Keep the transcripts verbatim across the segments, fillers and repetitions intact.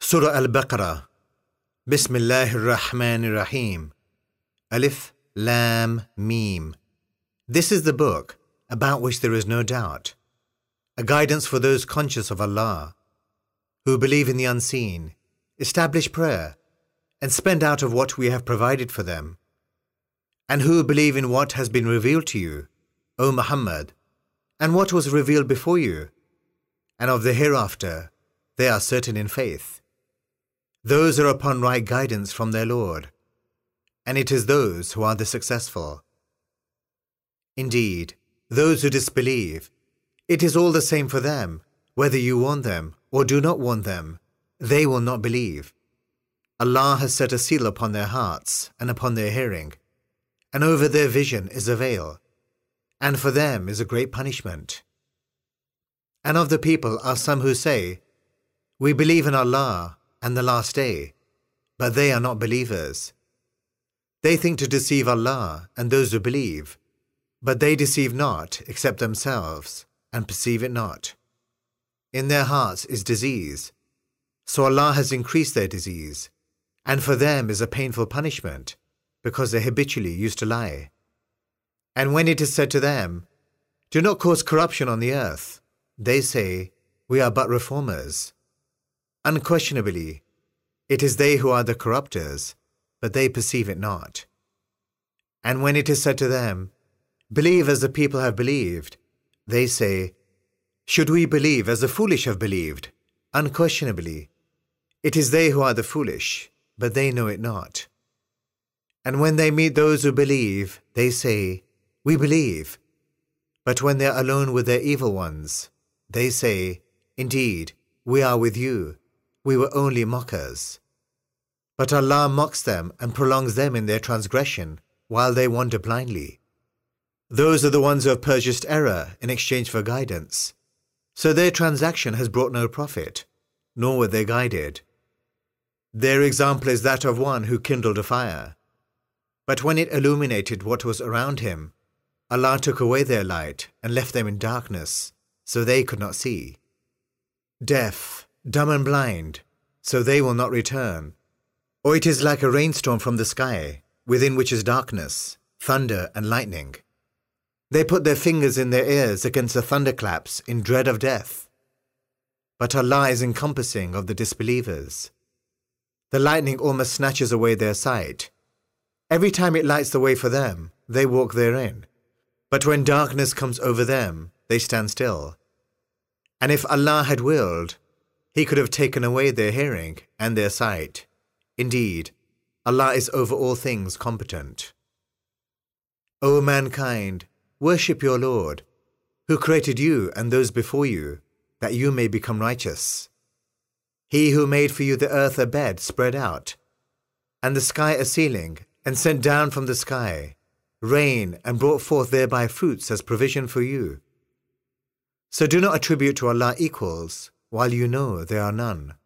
Surah Al-Baqarah. Bismillahir Rahmanir Rahim. Alif, Lam, Mim. This is the book about which there is no doubt, a guidance for those conscious of Allah, who believe in the unseen, establish prayer, and spend out of what we have provided for them, and who believe in what has been revealed to you, O Muhammad, and what was revealed before you, and of the hereafter they are certain in faith. Those are upon right guidance from their Lord, and it is those who are the successful. Indeed, those who disbelieve, it is all the same for them, whether you warn them or do not warn them, they will not believe. Allah has set a seal upon their hearts and upon their hearing, and over their vision is a veil, and for them is a great punishment. And of the people are some who say, We believe in Allah and the last day, but they are not believers. They think to deceive Allah and those who believe, but they deceive not except themselves, and perceive it not. In their hearts is disease, so Allah has increased their disease, and for them is a painful punishment, because they habitually used to lie. And when it is said to them, Do not cause corruption on the earth, they say, We are but reformers. Unquestionably, it is they who are the corrupters, but they perceive it not. And when it is said to them, Believe as the people have believed, they say, Should we believe as the foolish have believed? Unquestionably, it is they who are the foolish, but they know it not. And when they meet those who believe, they say, We believe. But when they are alone with their evil ones, they say, Indeed, we are with you. We were only mockers. But Allah mocks them and prolongs them in their transgression while they wander blindly. Those are the ones who have purchased error in exchange for guidance. So their transaction has brought no profit, nor were they guided. Their example is that of one who kindled a fire. But when it illuminated what was around him, Allah took away their light and left them in darkness, so they could not see. Deaf, dumb and blind, so they will not return. Or it is like a rainstorm from the sky, within which is darkness, thunder and lightning. They put their fingers in their ears against the thunderclaps in dread of death. But Allah is encompassing of the disbelievers. The lightning almost snatches away their sight. Every time it lights the way for them, they walk therein. But when darkness comes over them, they stand still. And if Allah had willed, He could have taken away their hearing and their sight. Indeed, Allah is over all things competent. O mankind, worship your Lord, who created you and those before you, that you may become righteous. He who made for you the earth a bed spread out, and the sky a ceiling, and sent down from the sky rain, and brought forth thereby fruits as provision for you. So do not attribute to Allah equals, while you know there are none.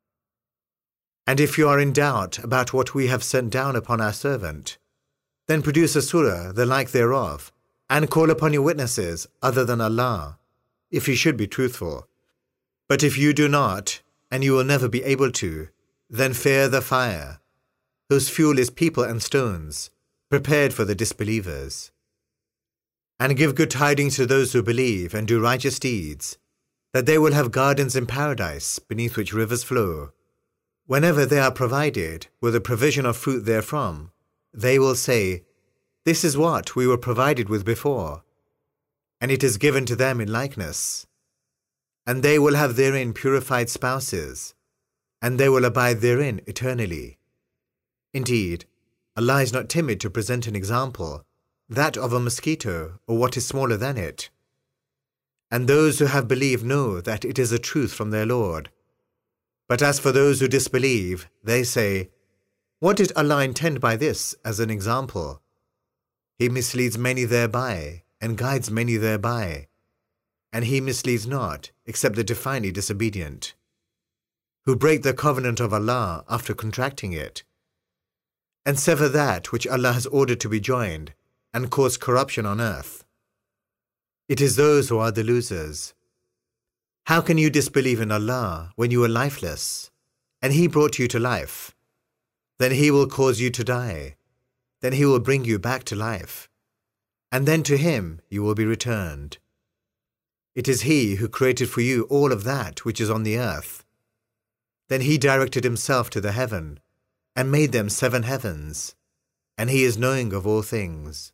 And if you are in doubt about what we have sent down upon our servant, then produce a surah the like thereof, and call upon your witnesses other than Allah, if you should be truthful. But if you do not, and you will never be able to, then fear the fire, whose fuel is people and stones, prepared for the disbelievers. And give good tidings to those who believe and do righteous deeds, that they will have gardens in paradise beneath which rivers flow. Whenever they are provided with a provision of fruit therefrom, they will say, This is what we were provided with before, and it is given to them in likeness. And they will have therein purified spouses, and they will abide therein eternally. Indeed, Allah is not timid to present an example, that of a mosquito or what is smaller than it. And those who have believed know that it is a truth from their Lord. But as for those who disbelieve, they say, What did Allah intend by this as an example? He misleads many thereby, and guides many thereby, and He misleads not, except the defiantly disobedient, who break the covenant of Allah after contracting it, and sever that which Allah has ordered to be joined, and cause corruption on earth. It is those who are the losers. How can you disbelieve in Allah when you are lifeless, and he brought you to life. Then he will cause you to die. Then he will bring you back to life. And then to him you will be returned. It is he who created for you all of that which is on the earth. Then he directed himself to the heaven, and made them seven heavens, and he is knowing of all things.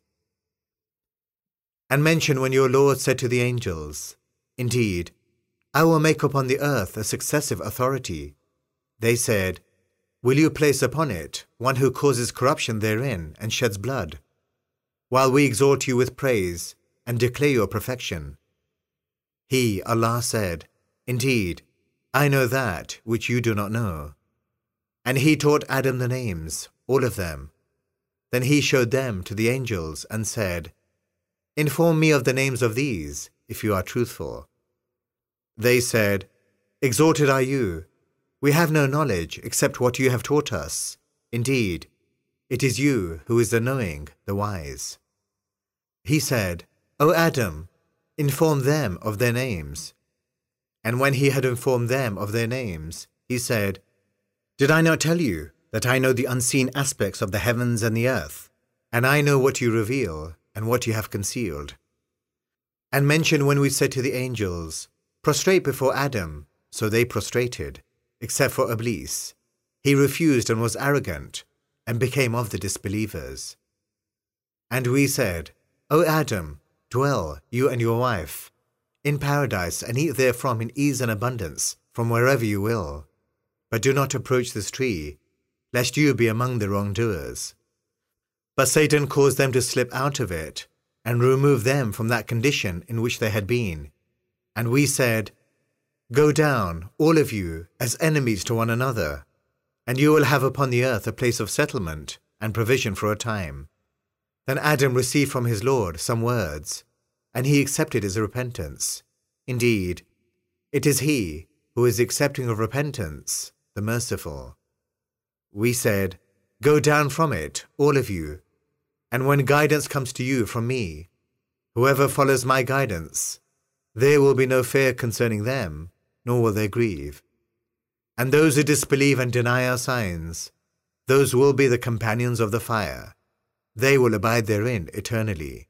And mention when your Lord said to the angels, Indeed, I will make upon the earth a successive authority. They said, Will you place upon it one who causes corruption therein and sheds blood, while we exhort you with praise and declare your perfection? He, Allah, said, Indeed, I know that which you do not know. And he taught Adam the names, all of them. Then he showed them to the angels and said, Inform me of the names of these, if you are truthful. They said, Exalted are you. We have no knowledge except what you have taught us. Indeed, it is you who is the knowing, the wise. He said, O Adam, inform them of their names. And when he had informed them of their names, he said, Did I not tell you that I know the unseen aspects of the heavens and the earth, and I know what you reveal and what you have concealed? And mention when we said to the angels, Prostrate before Adam, so they prostrated, except for Iblis. He refused and was arrogant, and became of the disbelievers. And we said, O Adam, dwell, you and your wife, in paradise, and eat therefrom in ease and abundance, from wherever you will. But do not approach this tree, lest you be among the wrongdoers. But Satan caused them to slip out of it, and remove them from that condition in which they had been. And we said, Go down, all of you, as enemies to one another, and you will have upon the earth a place of settlement and provision for a time. Then Adam received from his Lord some words, and he accepted his repentance. Indeed, it is he who is accepting of repentance, the merciful. We said, Go down from it, all of you, and when guidance comes to you from me, whoever follows my guidance, there will be no fear concerning them, nor will they grieve. And those who disbelieve and deny our signs, those will be the companions of the fire. They will abide therein eternally.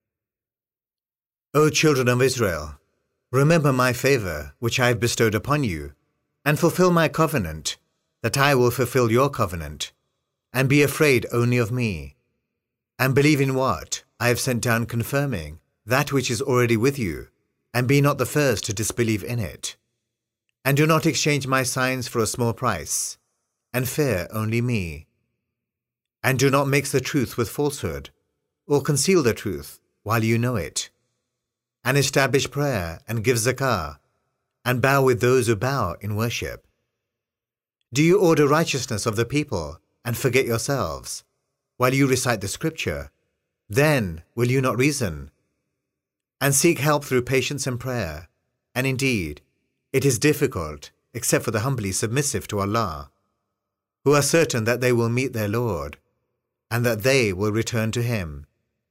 O children of Israel, remember my favor which I have bestowed upon you, and fulfill my covenant, that I will fulfill your covenant, and be afraid only of me, and believe in what I have sent down confirming that which is already with you, and be not the first to disbelieve in it. And do not exchange my signs for a small price, and fear only me. And do not mix the truth with falsehood, or conceal the truth while you know it. And establish prayer and give zakah, and bow with those who bow in worship. Do you order righteousness of the people and forget yourselves, while you recite the scripture? Then will you not reason? And seek help through patience and prayer. And indeed, it is difficult, except for the humbly submissive to Allah, who are certain that they will meet their Lord, and that they will return to Him.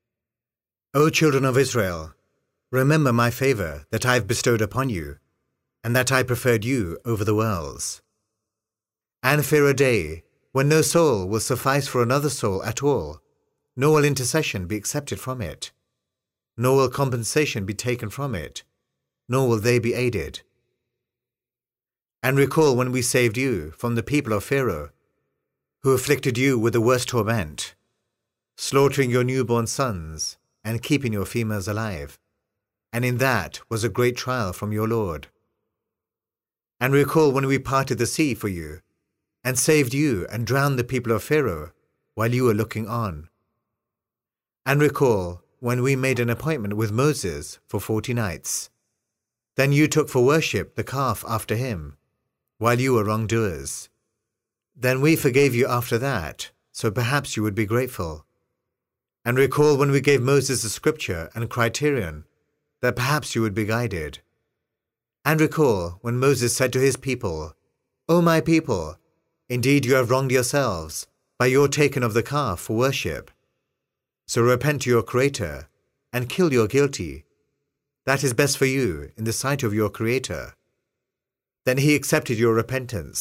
O children of Israel, remember my favor that I have bestowed upon you, and that I preferred you over the worlds. And fear a day when no soul will suffice for another soul at all, nor will intercession be accepted from it, nor will compensation be taken from it, nor will they be aided. And recall when we saved you from the people of Pharaoh, who afflicted you with the worst torment, slaughtering your newborn sons and keeping your females alive, and in that was a great trial from your Lord. And recall when we parted the sea for you, and saved you and drowned the people of Pharaoh while you were looking on. And recall when we made an appointment with Moses for forty nights. Then you took for worship the calf after him, while you were wrongdoers. Then we forgave you after that, so perhaps you would be grateful. And recall when we gave Moses a scripture and criterion, that perhaps you would be guided. And recall when Moses said to his people, O my people, indeed you have wronged yourselves by your taking of the calf for worship. So repent to your Creator, and kill your guilty. That is best for you in the sight of your Creator. Then he accepted your repentance.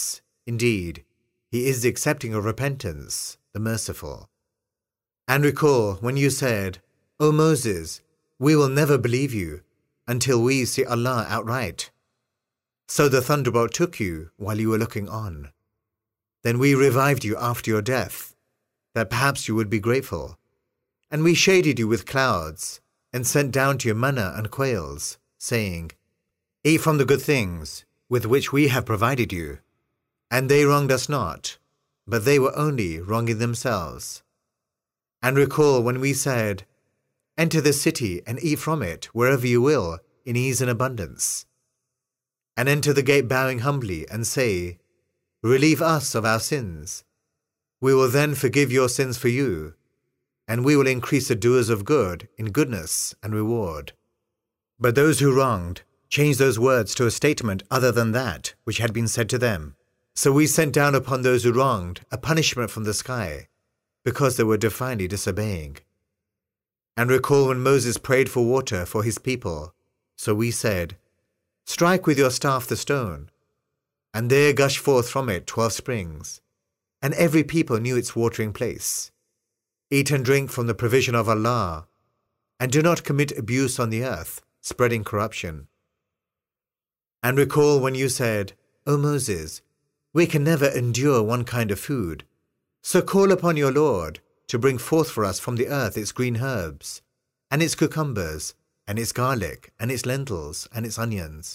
Indeed, He is the accepting of repentance, the merciful. And recall when you said, O Moses, we will never believe you until we see Allah outright. So the thunderbolt took you while you were looking on. Then we revived you after your death, that perhaps you would be grateful. And we shaded you with clouds, and sent down to you manna and quails, saying, Eat from the good things with which we have provided you. And they wronged us not, but they were only wronging themselves. And recall when we said, Enter the city and eat from it wherever you will, in ease and abundance. And enter the gate bowing humbly, and say, Relieve us of our sins. We will then forgive your sins for you, and we will increase the doers of good in goodness and reward. But those who wronged changed those words to a statement other than that which had been said to them. So we sent down upon those who wronged a punishment from the sky, because they were defiantly disobeying. And recall when Moses prayed for water for his people. So we said, Strike with your staff the stone, and there gushed forth from it twelve springs, and every people knew its watering place. Eat and drink from the provision of Allah, and do not commit abuse on the earth, spreading corruption. And recall when you said, O Moses, we can never endure one kind of food, so call upon your Lord to bring forth for us from the earth its green herbs, and its cucumbers, and its garlic, and its lentils, and its onions.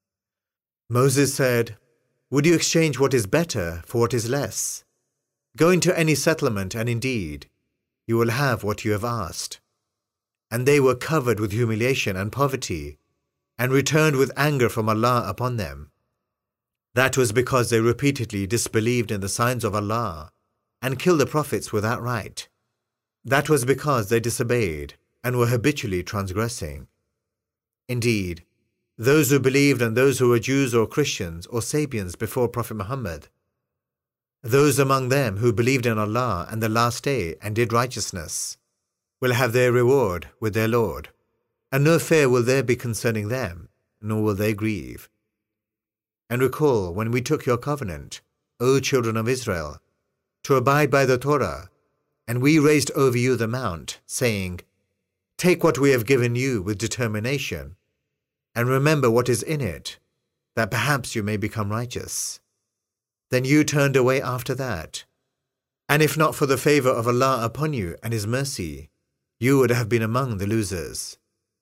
Moses said, Would you exchange what is better for what is less? Go into any settlement, and indeed, you will have what you have asked. And they were covered with humiliation and poverty, and returned with anger from Allah upon them. That was because they repeatedly disbelieved in the signs of Allah, and killed the prophets without right. That was because they disobeyed, and were habitually transgressing. Indeed, those who believed and those who were Jews or Christians or Sabians before Prophet Muhammad, those among them who believed in Allah and the Last Day and did righteousness, will have their reward with their Lord, and no fear will there be concerning them, nor will they grieve. And recall when we took your covenant, O children of Israel, to abide by the Torah, and we raised over you the mount, saying, Take what we have given you with determination, and remember what is in it, that perhaps you may become righteous. Then you turned away after that. And if not for the favor of Allah upon you and His mercy, you would have been among the losers.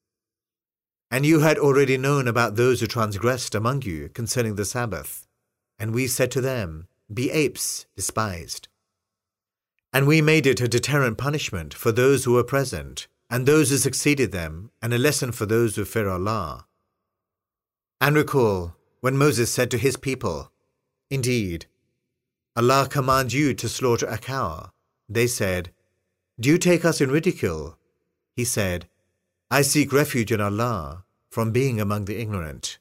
And you had already known about those who transgressed among you concerning the Sabbath, and we said to them, Be apes, despised. And we made it a deterrent punishment for those who were present, and those who succeeded them, and a lesson for those who fear Allah. And recall when Moses said to his people, Indeed, Allah commands you to slaughter a cow. They said, Do you take us in ridicule? He said, I seek refuge in Allah from being among the ignorant.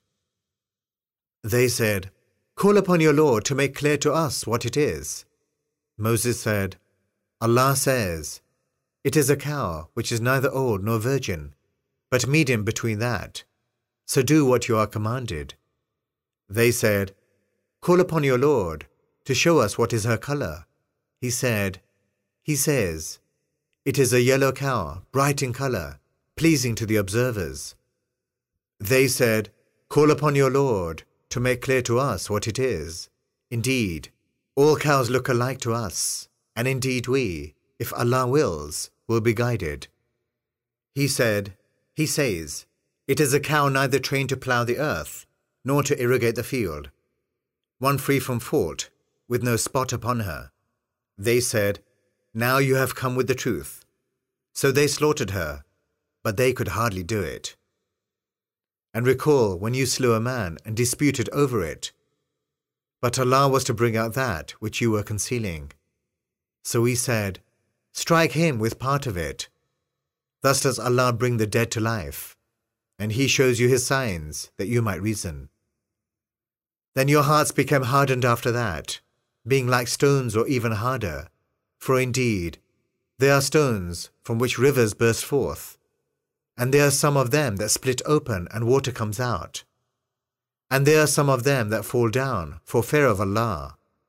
They said, Call upon your Lord to make clear to us what it is. Moses said, Allah says, It is a cow which is neither old nor virgin, but medium between that. So do what you are commanded. They said, Call upon your Lord to show us what is her color. He said, He says, It is a yellow cow, bright in color, pleasing to the observers. They said, Call upon your Lord to make clear to us what it is. Indeed, all cows look alike to us, and indeed we, if Allah wills, will be guided. He said, He says, It is a cow neither trained to plough the earth, nor to irrigate the field, one free from fault, with no spot upon her. They said, Now you have come with the truth. So they slaughtered her, but they could hardly do it. And recall when you slew a man and disputed over it. But Allah was to bring out that which you were concealing. So we said, Strike him with part of it. Thus does Allah bring the dead to life, and He shows you His signs that you might reason. Then your hearts became hardened after that, being like stones or even harder, for indeed, they are stones from which rivers burst forth, and there are some of them that split open and water comes out, and there are some of them that fall down for fear of Allah,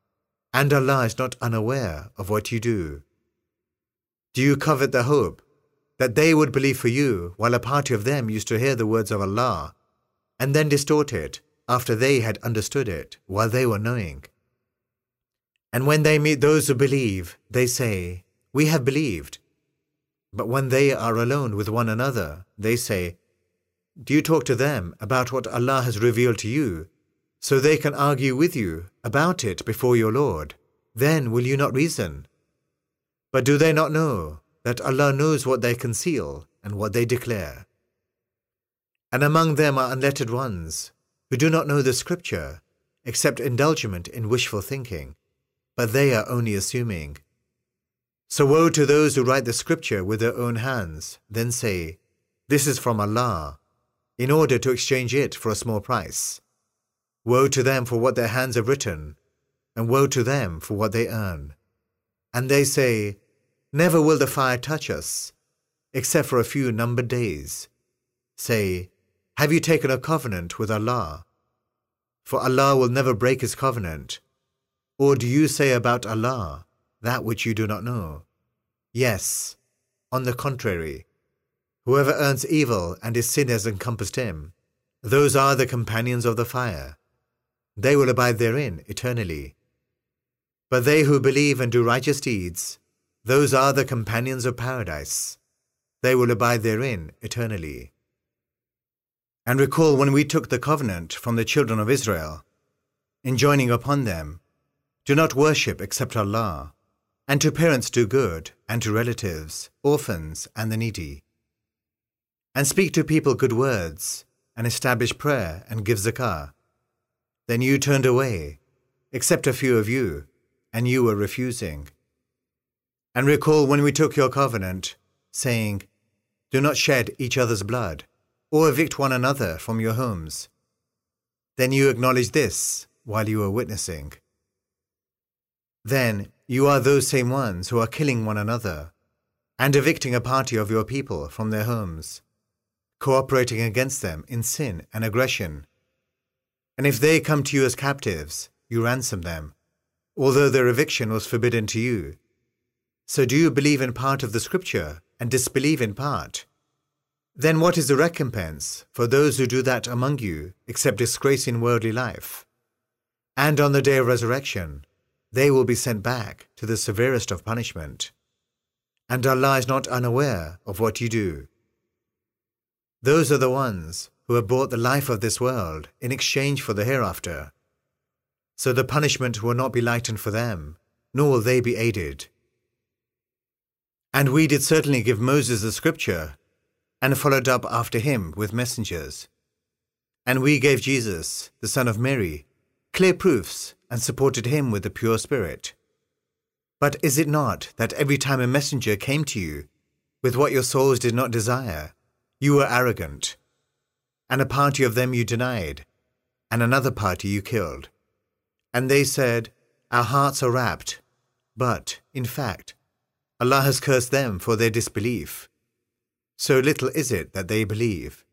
and Allah is not unaware of what you do. Do you covet the hope that they would believe for you, while a party of them used to hear the words of Allah and then distort it after they had understood it while they were knowing? And when they meet those who believe, they say, "We have believed." But when they are alone with one another, they say, "Do you talk to them about what Allah has revealed to you, so they can argue with you about it before your Lord? Then will you not reason? But do they not know that Allah knows what they conceal and what they declare? And among them are unlettered ones, who do not know the scripture, except indulgement in wishful thinking, but they are only assuming. So woe to those who write the scripture with their own hands, then say, 'This is from Allah,' in order to exchange it for a small price. Woe to them for what their hands have written, and woe to them for what they earn. And they say, 'Never will the fire touch us, except for a few numbered days.' Say, 'Have you taken a covenant with Allah? For Allah will never break his covenant. Or do you say about Allah that which you do not know? Yes, on the contrary, whoever earns evil and his sin has encompassed him, those are the companions of the fire. They will abide therein eternally. But they who believe and do righteous deeds, those are the companions of paradise. They will abide therein eternally. And recall when we took the covenant from the children of Israel, enjoining upon them, 'Do not worship except Allah, and to parents do good, and to relatives, orphans, and the needy. And speak to people good words, and establish prayer, and give zakah.' Then you turned away, except a few of you, and you were refusing. And recall when we took your covenant, saying, 'Do not shed each other's blood, or evict one another from your homes.' Then you acknowledged this while you were witnessing. Then you are those same ones who are killing one another, and evicting a party of your people from their homes, cooperating against them in sin and aggression. And if they come to you as captives, you ransom them, although their eviction was forbidden to you. So do you believe in part of the scripture and disbelieve in part? Then what is the recompense for those who do that among you, except disgrace in worldly life? And on the day of resurrection, they will be sent back to the severest of punishment. And Allah is not unaware of what you do. Those are the ones who have bought the life of this world in exchange for the hereafter. So the punishment will not be lightened for them, nor will they be aided. And we did certainly give Moses the scripture, and followed up after him with messengers. And we gave Jesus, the son of Mary, clear proofs, and supported him with the pure spirit. But is it not that every time a messenger came to you with what your souls did not desire, you were arrogant, and a party of them you denied, and another party you killed? And they said, 'Our hearts are wrapped,' but, in fact, Allah has cursed them for their disbelief. So little is it that they believe.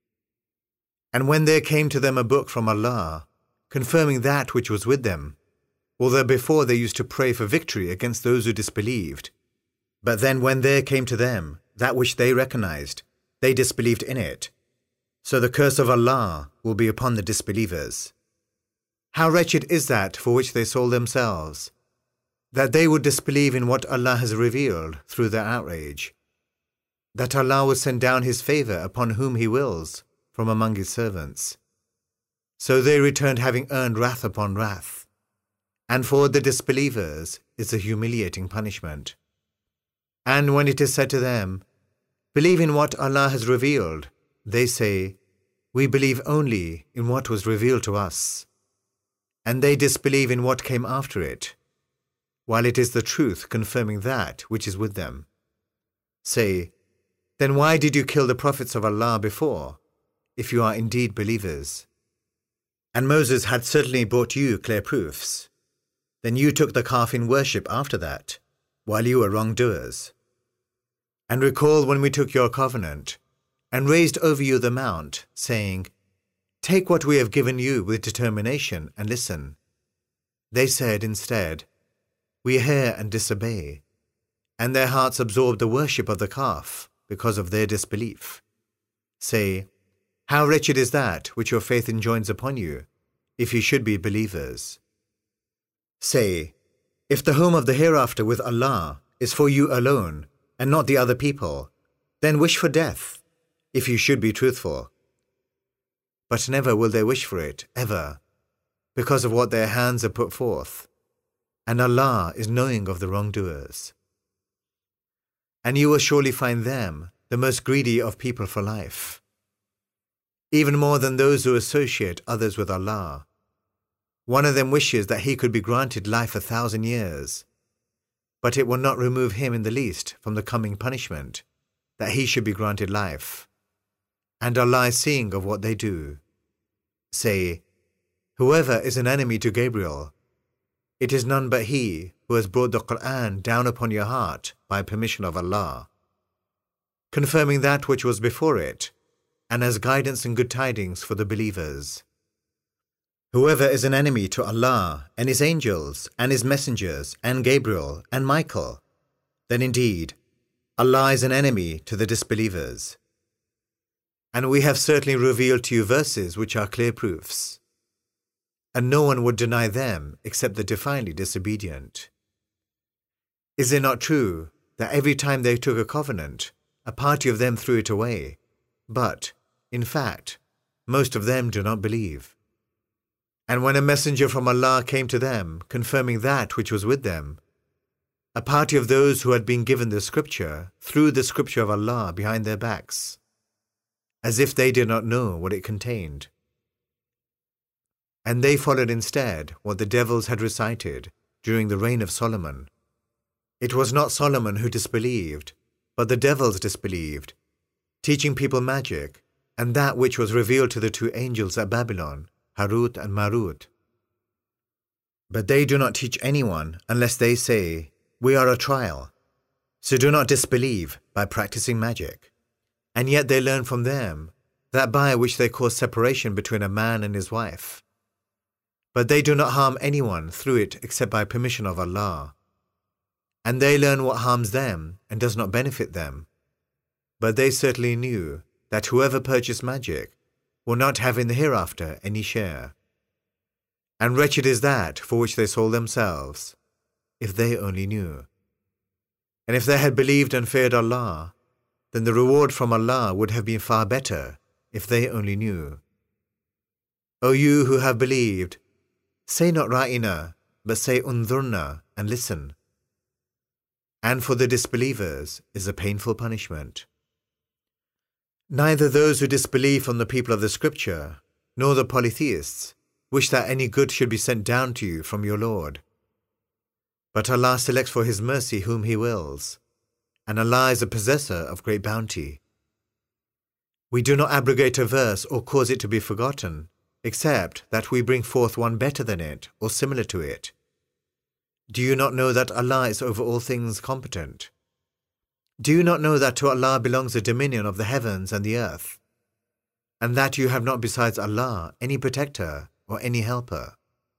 And when there came to them a book from Allah, confirming that which was with them, although before they used to pray for victory against those who disbelieved, but then when there came to them that which they recognized, they disbelieved in it. So the curse of Allah will be upon the disbelievers. How wretched is that for which they sold themselves, that they would disbelieve in what Allah has revealed through their outrage, that Allah will send down his favor upon whom he wills from among his servants. So they returned having earned wrath upon wrath, and for the disbelievers is a humiliating punishment. And when it is said to them, 'Believe in what Allah has revealed,' they say, 'We believe only in what was revealed to us.' And they disbelieve in what came after it, while it is the truth confirming that which is with them. Say, 'Then why did you kill the prophets of Allah before, if you are indeed believers?' And Moses had certainly brought you clear proofs. Then you took the calf in worship after that, while you were wrongdoers. And recall when we took your covenant, and raised over you the mount, saying, 'Take what we have given you with determination and listen.' They said instead, We hear and disobey, and their hearts absorb the worship of the calf because of their disbelief. Say, how wretched is that which your faith enjoins upon you, if you should be believers. Say, if the home of the hereafter with Allah is for you alone, and not the other people, then wish for death, if you should be truthful. But never will they wish for it, ever, because of what their hands have put forth, and Allah is knowing of the wrongdoers. And you will surely find them the most greedy of people for life, even more than those who associate others with Allah. One of them wishes that he could be granted life a thousand years, but it will not remove him in the least from the coming punishment, that he should be granted life. And Allah is seeing of what they do. Say, whoever is an enemy to Gabriel, it is none but he who has brought the Qur'an down upon your heart by permission of Allah, confirming that which was before it, and as guidance and good tidings for the believers. Whoever is an enemy to Allah and His angels and His messengers and Gabriel and Michael, then indeed Allah is an enemy to the disbelievers. And we have certainly revealed to you verses which are clear proofs, and no one would deny them except the defiantly disobedient. Is it not true that every time they took a covenant, a party of them threw it away, but, in fact, most of them do not believe? And when a messenger from Allah came to them, confirming that which was with them, a party of those who had been given the scripture threw the scripture of Allah behind their backs, as if they did not know what it contained. And they followed instead what the devils had recited during the reign of Solomon. It was not Solomon who disbelieved, but the devils disbelieved, teaching people magic, and that which was revealed to the two angels at Babylon, Harut and Marut. But they do not teach anyone unless they say, we are a trial, so do not disbelieve by practicing magic. And yet they learn from them that by which they cause separation between a man and his wife. But they do not harm anyone through it except by permission of Allah. And they learn what harms them and does not benefit them. But they certainly knew that whoever purchased magic will not have in the hereafter any share. And wretched is that for which they sold themselves, if they only knew. And if they had believed and feared Allah, then the reward from Allah would have been far better, if they only knew. O you who have believed, say not Ra'ina, but say Unzurna, and listen. And for the disbelievers is a painful punishment. Neither those who disbelieve from the people of the scripture, nor the polytheists, wish that any good should be sent down to you from your Lord. But Allah selects for His mercy whom He wills, and Allah is a possessor of great bounty. We do not abrogate a verse or cause it to be forgotten, except that we bring forth one better than it or similar to it. Do you not know that Allah is over all things competent? Do you not know that to Allah belongs the dominion of the heavens and the earth, and that you have not besides Allah any protector or any helper?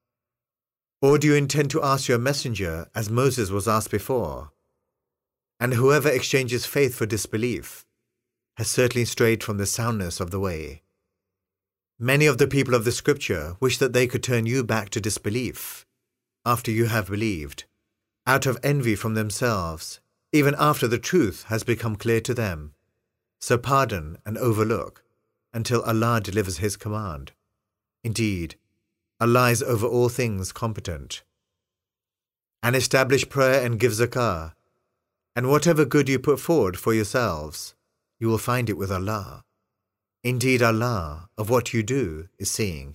Or do you intend to ask your messenger as Moses was asked before? And whoever exchanges faith for disbelief has certainly strayed from the soundness of the way. Many of the people of the scripture wish that they could turn you back to disbelief after you have believed, out of envy from themselves, even after the truth has become clear to them. So pardon and overlook until Allah delivers His command. Indeed, Allah is over all things competent. And establish prayer and give zakah, and whatever good you put forward for yourselves, you will find it with Allah. Indeed, Allah of what you do is seeing.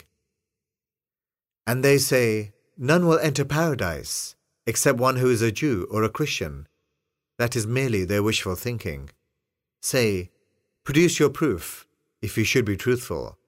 And they say, none will enter paradise except one who is a Jew or a Christian. That is merely their wishful thinking. Say, produce your proof, if you should be truthful.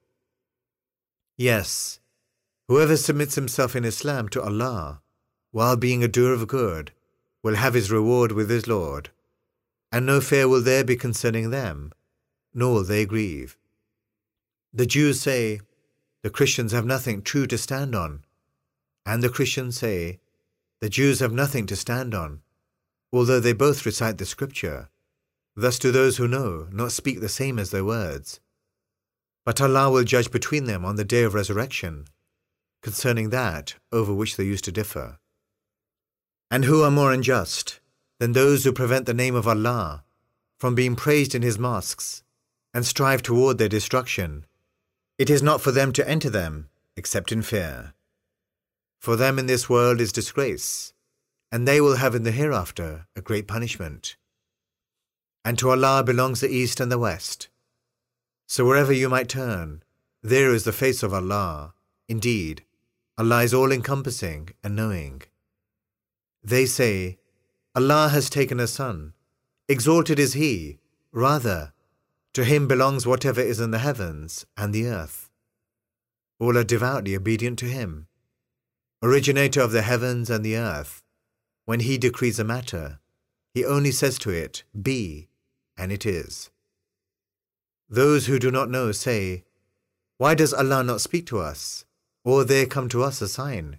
Yes, whoever submits himself in Islam to Allah, while being a doer of good, will have his reward with his Lord, and no fear will there be concerning them, nor will they grieve. The Jews say, the Christians have nothing true to stand on, and the Christians say, The Jews have nothing to stand on, although they both recite the scripture. Thus do those who know not speak the same as their words. But Allah will judge between them on the day of resurrection, concerning that over which they used to differ. And who are more unjust than those who prevent the name of Allah from being praised in His mosques and strive toward their destruction? It is not for them to enter them except in fear. For them in this world is disgrace, and they will have in the hereafter a great punishment. And to Allah belongs the east and the west. So wherever you might turn, there is the face of Allah. Indeed, Allah is all-encompassing and knowing. They say, Allah has taken a son. Exalted is He. Rather, to Him belongs whatever is in the heavens and the earth. All are devoutly obedient to Him. Originator of the heavens and the earth, when He decrees a matter, He only says to it, Be, and it is. Those who do not know say, Why does Allah not speak to us, or there come to us a sign?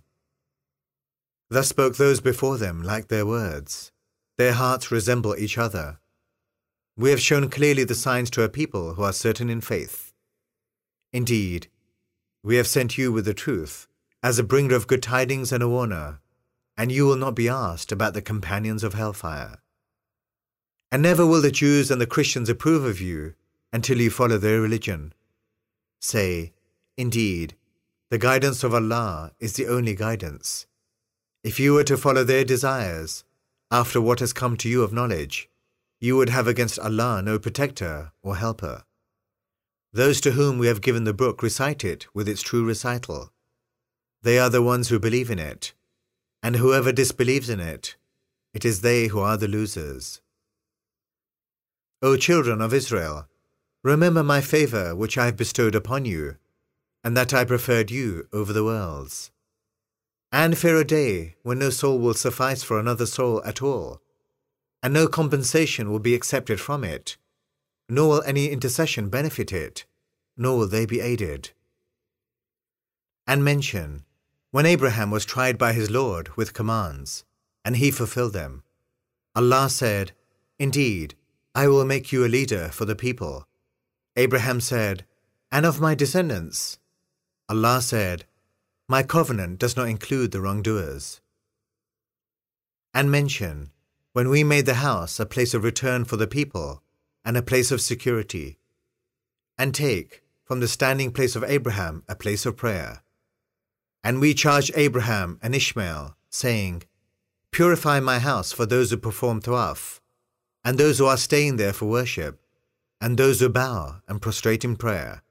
Thus spoke those before them like their words. Their hearts resemble each other. We have shown clearly the signs to a people who are certain in faith. Indeed, we have sent you with the truth, as a bringer of good tidings and a warner, and you will not be asked about the companions of hellfire. And never will the Jews and the Christians approve of you until you follow their religion. Say, Indeed, the guidance of Allah is the only guidance. If you were to follow their desires, after what has come to you of knowledge, you would have against Allah no protector or helper. Those to whom we have given the book recite it with its true recital. They are the ones who believe in it, and whoever disbelieves in it, it is they who are the losers. O children of Israel, remember my favor which I have bestowed upon you, and that I preferred you over the worlds. And fear a day when no soul will suffice for another soul at all, and no compensation will be accepted from it, nor will any intercession benefit it, nor will they be aided. And mention, when Abraham was tried by his Lord with commands, and he fulfilled them, Allah said, Indeed, I will make you a leader for the people. Abraham said, And of my descendants? Allah said, My covenant does not include the wrongdoers. And mention, when we made the house a place of return for the people, and a place of security, and take from the standing place of Abraham a place of prayer. And we charged Abraham and Ishmael, saying, Purify my house for those who perform tawaf, and those who are staying there for worship, and those who bow and prostrate in prayer.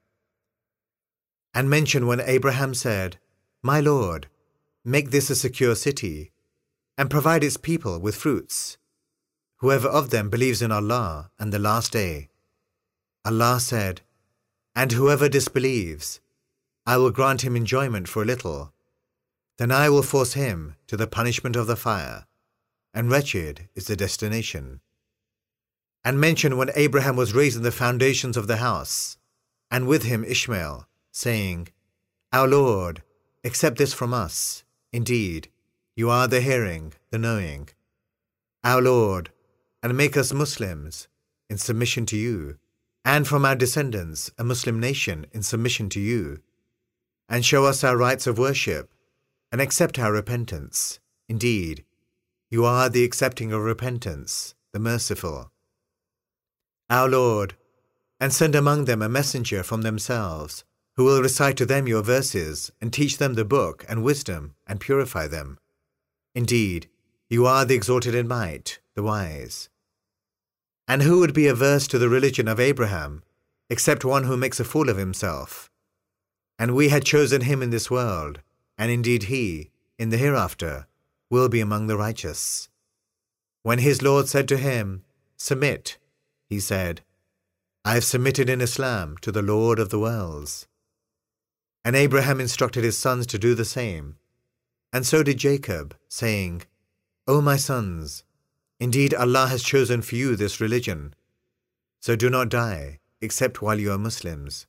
And mention when Abraham said, My Lord, make this a secure city, and provide its people with fruits, whoever of them believes in Allah and the last day. Allah said, And whoever disbelieves, I will grant him enjoyment for a little, then I will force him to the punishment of the fire, and wretched is the destination. And mention when Abraham was raising the foundations of the house, and with him Ishmael, saying, Our Lord, accept this from us. Indeed, you are the hearing, the knowing. Our Lord, and make us Muslims in submission to you, and from our descendants a Muslim nation in submission to you, and show us our rites of worship, and accept our repentance. Indeed, you are the accepting of repentance, the merciful. Our Lord, and send among them a messenger from themselves, who will recite to them your verses, and teach them the book and wisdom, and purify them. Indeed, you are the exalted in might, the wise. And who would be averse to the religion of Abraham, except one who makes a fool of himself? And we had chosen him in this world, and indeed he, in the hereafter, will be among the righteous. When his Lord said to him, Submit, he said, I have submitted in Islam to the Lord of the worlds. And Abraham instructed his sons to do the same, and so did Jacob, saying, O my sons, indeed Allah has chosen for you this religion, so do not die except while you are Muslims.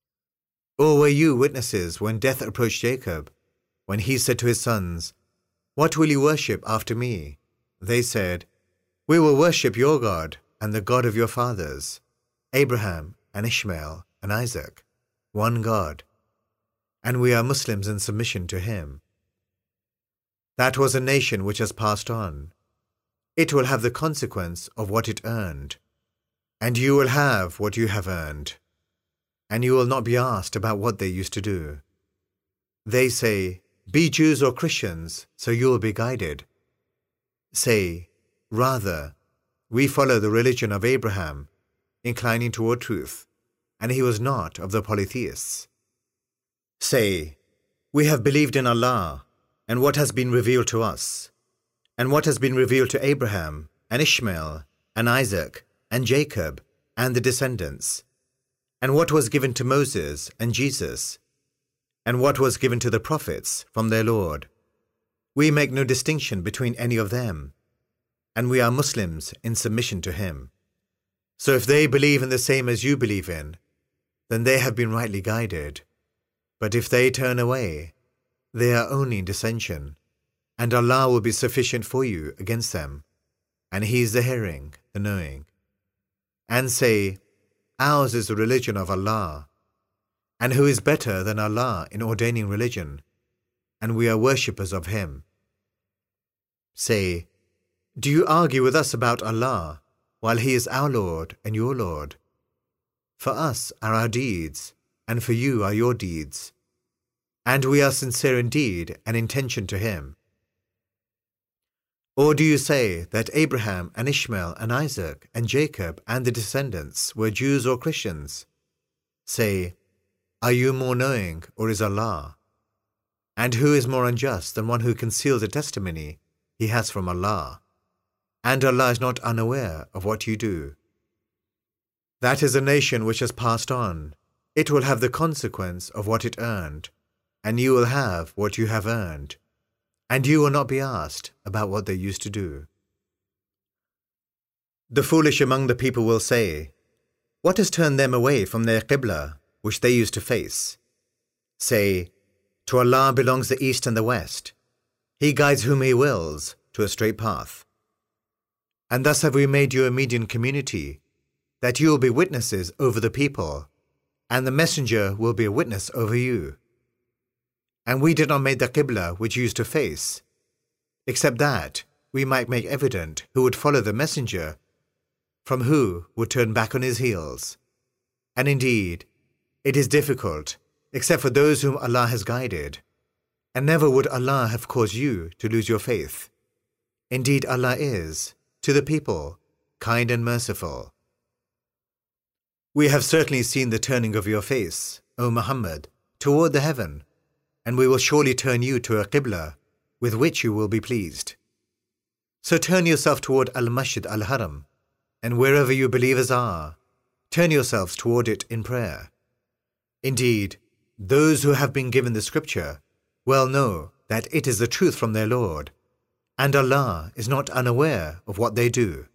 Or were you witnesses when death approached Jacob, when he said to his sons, What will you worship after me? They said, We will worship your God and the God of your fathers, Abraham and Ishmael and Isaac, one God, and we are Muslims in submission to him. That was a nation which has passed on. It will have the consequence of what it earned, and you will have what you have earned, and you will not be asked about what they used to do. They say, Be Jews or Christians, so you will be guided. Say, Rather, we follow the religion of Abraham, inclining toward truth, and he was not of the polytheists. Say, We have believed in Allah, and what has been revealed to us, and what has been revealed to Abraham, and Ishmael, and Isaac, and Jacob, and the descendants, and what was given to Moses and Jesus, and what was given to the prophets from their Lord. We make no distinction between any of them, and we are Muslims in submission to him. So if they believe in the same as you believe in, then they have been rightly guided. But if they turn away, they are only in dissension, and Allah will be sufficient for you against them, and he is the hearing, the knowing. And say, Ours is the religion of Allah, and who is better than Allah in ordaining religion, and we are worshippers of him. Say, Do you argue with us about Allah, while he is our Lord and your Lord? For us are our deeds, and for you are your deeds, and we are sincere in deed and intention to him. Or do you say that Abraham and Ishmael and Isaac and Jacob and the descendants were Jews or Christians? Say, Are you more knowing, or is Allah? And who is more unjust than one who conceals a testimony he has from Allah? And Allah is not unaware of what you do. That is a nation which has passed on. It will have the consequence of what it earned, and you will have what you have earned, and you will not be asked about what they used to do. The foolish among the people will say, What has turned them away from their Qibla, which they used to face? Say, To Allah belongs the east and the west. He guides whom he wills to a straight path. And thus have we made you a median community, that you will be witnesses over the people, and the messenger will be a witness over you. And we did not make the Qibla which you used to face, except that we might make evident who would follow the messenger, from who would turn back on his heels. And indeed, it is difficult, except for those whom Allah has guided, and never would Allah have caused you to lose your faith. Indeed, Allah is, to the people, kind and merciful. We have certainly seen the turning of your face, O Muhammad, toward the heaven, and we will surely turn you to a Qibla with which you will be pleased. So turn yourself toward Al-Masjid Al-Haram, and wherever you believers are, turn yourselves toward it in prayer. Indeed, those who have been given the scripture well know that it is the truth from their Lord, and Allah is not unaware of what they do.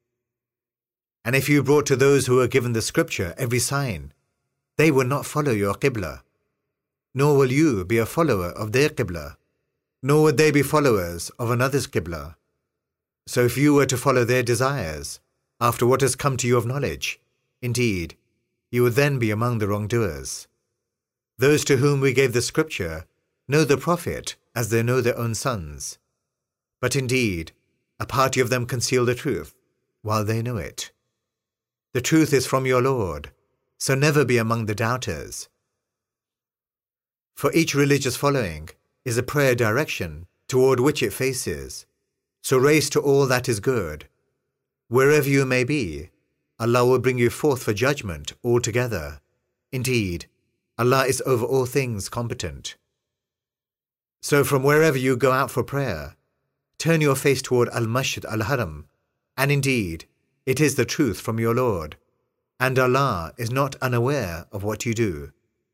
And if you brought to those who were given the scripture every sign, they would not follow your Qibla, nor will you be a follower of their Qibla, nor would they be followers of another's Qibla. So if you were to follow their desires, after what has come to you of knowledge, indeed, you would then be among the wrongdoers. Those to whom we gave the scripture know the Prophet as they know their own sons. But indeed, a party of them conceal the truth, while they know it. The truth is from your Lord, so never be among the doubters. For each religious following is a prayer direction toward which it faces, so race to all that is good. Wherever you may be, Allah will bring you forth for judgment altogether. Indeed, Allah is over all things competent. So from wherever you go out for prayer, turn your face toward Al-Masjid Al-Haram, and indeed, it is the truth from your Lord, and Allah is not unaware of what you do.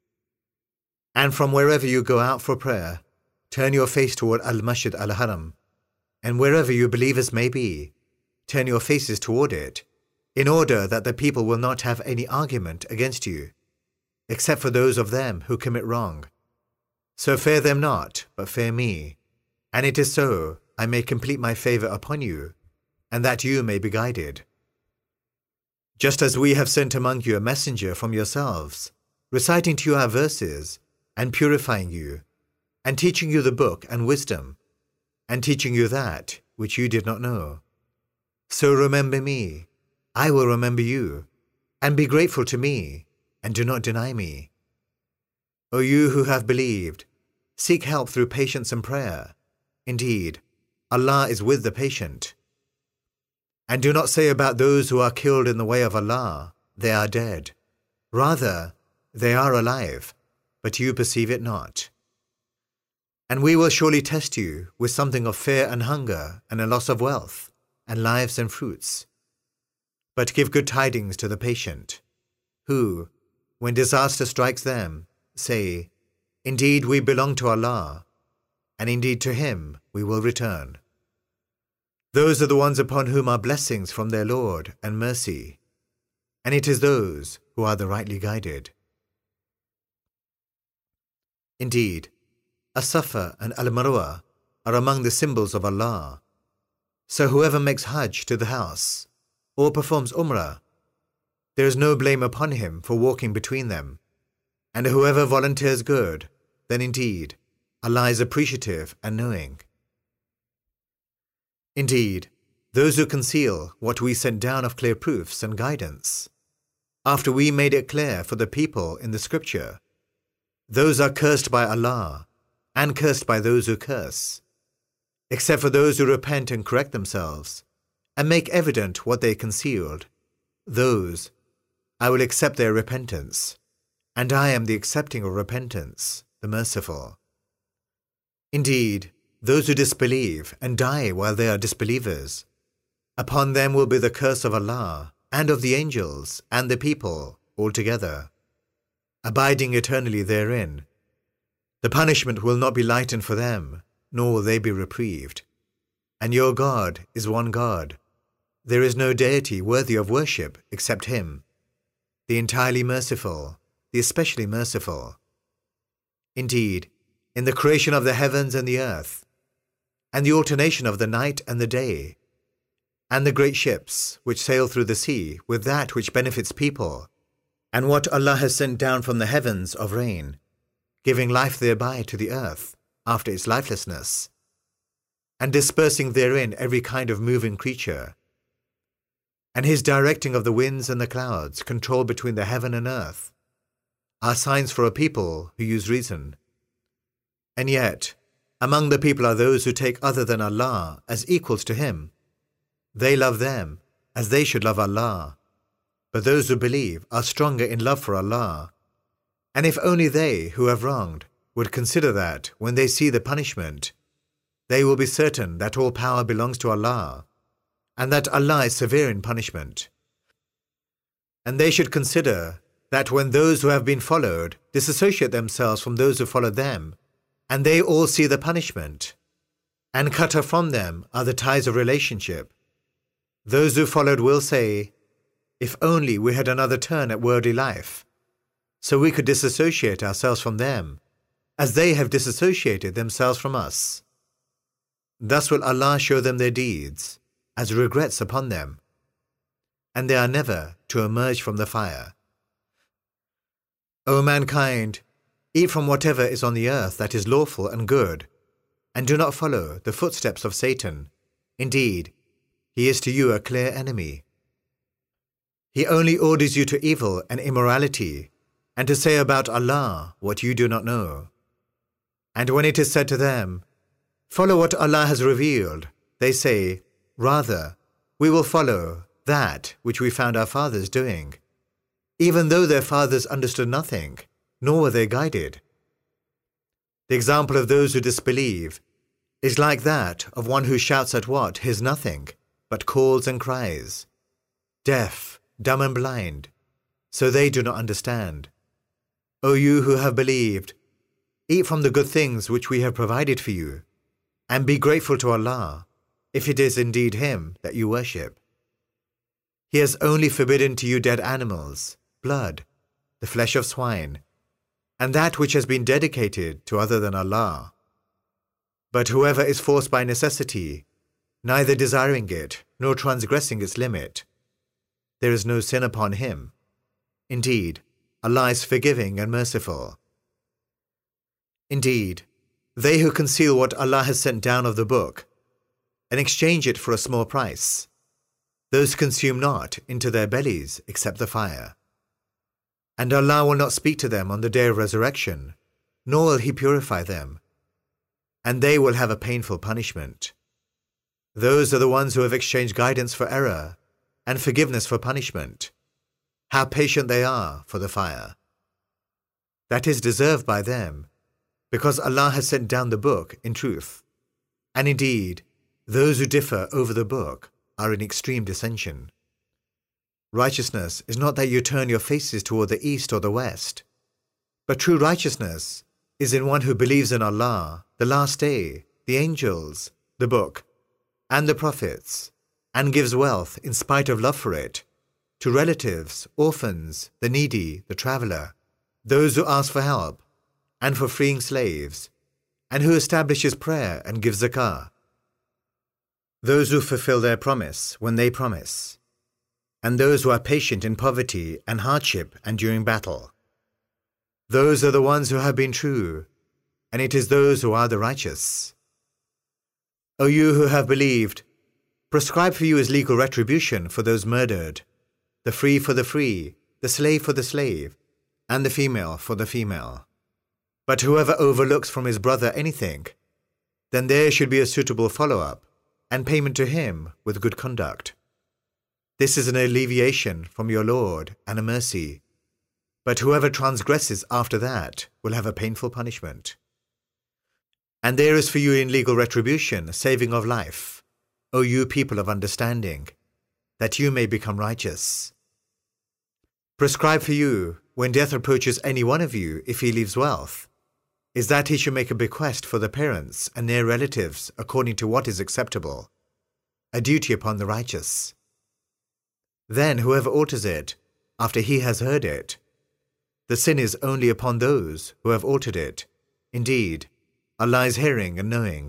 And from wherever you go out for prayer, turn your face toward Al-Masjid Al-Haram, and wherever you believers may be, turn your faces toward it, in order that the people will not have any argument against you, except for those of them who commit wrong. So fear them not, but fear me, and it is so I may complete my favor upon you, and that you may be guided. Just as we have sent among you a messenger from yourselves, reciting to you our verses, and purifying you, and teaching you the book and wisdom, and teaching you that which you did not know. So remember me, I will remember you, and be grateful to me, and do not deny me. O you who have believed, seek help through patience and prayer. Indeed, Allah is with the patient. And do not say about those who are killed in the way of Allah, they are dead. Rather, they are alive, but you perceive it not. And we will surely test you with something of fear and hunger, and a loss of wealth, and lives and fruits. But give good tidings to the patient, who, when disaster strikes them, say, Indeed we belong to Allah, and indeed to Him we will return. Those are the ones upon whom are blessings from their Lord and mercy, and it is those who are the rightly guided. Indeed, As-Safa and Al-Marwa are among the symbols of Allah. So whoever makes Hajj to the house, or performs Umrah, there is no blame upon him for walking between them. And whoever volunteers good, then indeed, Allah is appreciative and knowing. Indeed, those who conceal what we sent down of clear proofs and guidance, after we made it clear for the people in the scripture, those are cursed by Allah, and cursed by those who curse, except for those who repent and correct themselves, and make evident what they concealed. Those, I will accept their repentance, and I am the accepting of repentance, the merciful. Indeed, those who disbelieve and die while they are disbelievers, upon them will be the curse of Allah, and of the angels, and the people, altogether, abiding eternally therein. The punishment will not be lightened for them, nor will they be reprieved. And your God is one God. There is no deity worthy of worship except Him, the entirely merciful, the especially merciful. Indeed, in the creation of the heavens and the earth, and the alternation of the night and the day, and the great ships which sail through the sea with that which benefits people, and what Allah has sent down from the heavens of rain, giving life thereby to the earth after its lifelessness, and dispersing therein every kind of moving creature, and His directing of the winds and the clouds, control between the heaven and earth, are signs for a people who use reason. And yet, among the people are those who take other than Allah as equals to Him. They love them as they should love Allah. But those who believe are stronger in love for Allah. And if only they who have wronged would consider that when they see the punishment, they will be certain that all power belongs to Allah, and that Allah is severe in punishment. And they should consider that when those who have been followed disassociate themselves from those who followed them, and they all see the punishment, and cut off from them are the ties of relationship, those who followed will say, If only we had another turn at worldly life, so we could disassociate ourselves from them, as they have disassociated themselves from us. Thus will Allah show them their deeds, as regrets upon them, and they are never to emerge from the fire. O mankind, eat from whatever is on the earth that is lawful and good, and do not follow the footsteps of Satan. Indeed, he is to you a clear enemy. He only orders you to evil and immorality, and to say about Allah what you do not know. And when it is said to them, Follow what Allah has revealed, they say, Rather, we will follow that which we found our fathers doing, even though their fathers understood nothing, nor were they guided. The example of those who disbelieve is like that of one who shouts at what hears nothing, but calls and cries, deaf, dumb and blind, so they do not understand. O you who have believed, eat from the good things which we have provided for you, and be grateful to Allah, if it is indeed Him that you worship. He has only forbidden to you dead animals, blood, the flesh of swine, and that which has been dedicated to other than Allah. But whoever is forced by necessity, neither desiring it nor transgressing its limit, there is no sin upon him. Indeed, Allah is forgiving and merciful. Indeed, they who conceal what Allah has sent down of the book and exchange it for a small price, those consume not into their bellies except the fire. And Allah will not speak to them on the day of resurrection, nor will He purify them, and they will have a painful punishment. Those are the ones who have exchanged guidance for error and forgiveness for punishment. How patient they are for the fire. That is deserved by them, because Allah has sent down the book in truth. And indeed, those who differ over the book are in extreme dissension. Righteousness is not that you turn your faces toward the east or the west, but true righteousness is in one who believes in Allah, the last day, the angels, the book, and the prophets, and gives wealth in spite of love for it, to relatives, orphans, the needy, the traveller, those who ask for help, and for freeing slaves, and who establishes prayer and gives zakah. Those who fulfill their promise when they promise, and those who are patient in poverty and hardship and during battle. Those are the ones who have been true, and it is those who are the righteous. O you who have believed, prescribe for you as legal retribution for those murdered, the free for the free, the slave for the slave, and the female for the female. But whoever overlooks from his brother anything, then there should be a suitable follow-up, and payment to him with good conduct. This is an alleviation from your Lord and a mercy, but whoever transgresses after that will have a painful punishment. And there is for you in legal retribution saving of life, O you people of understanding, that you may become righteous. Prescribe for you, when death approaches any one of you, if he leaves wealth, is that he should make a bequest for the parents and near relatives according to what is acceptable, a duty upon the righteous. Then whoever alters it, after he has heard it, the sin is only upon those who have altered it. Indeed, Allah is hearing and knowing.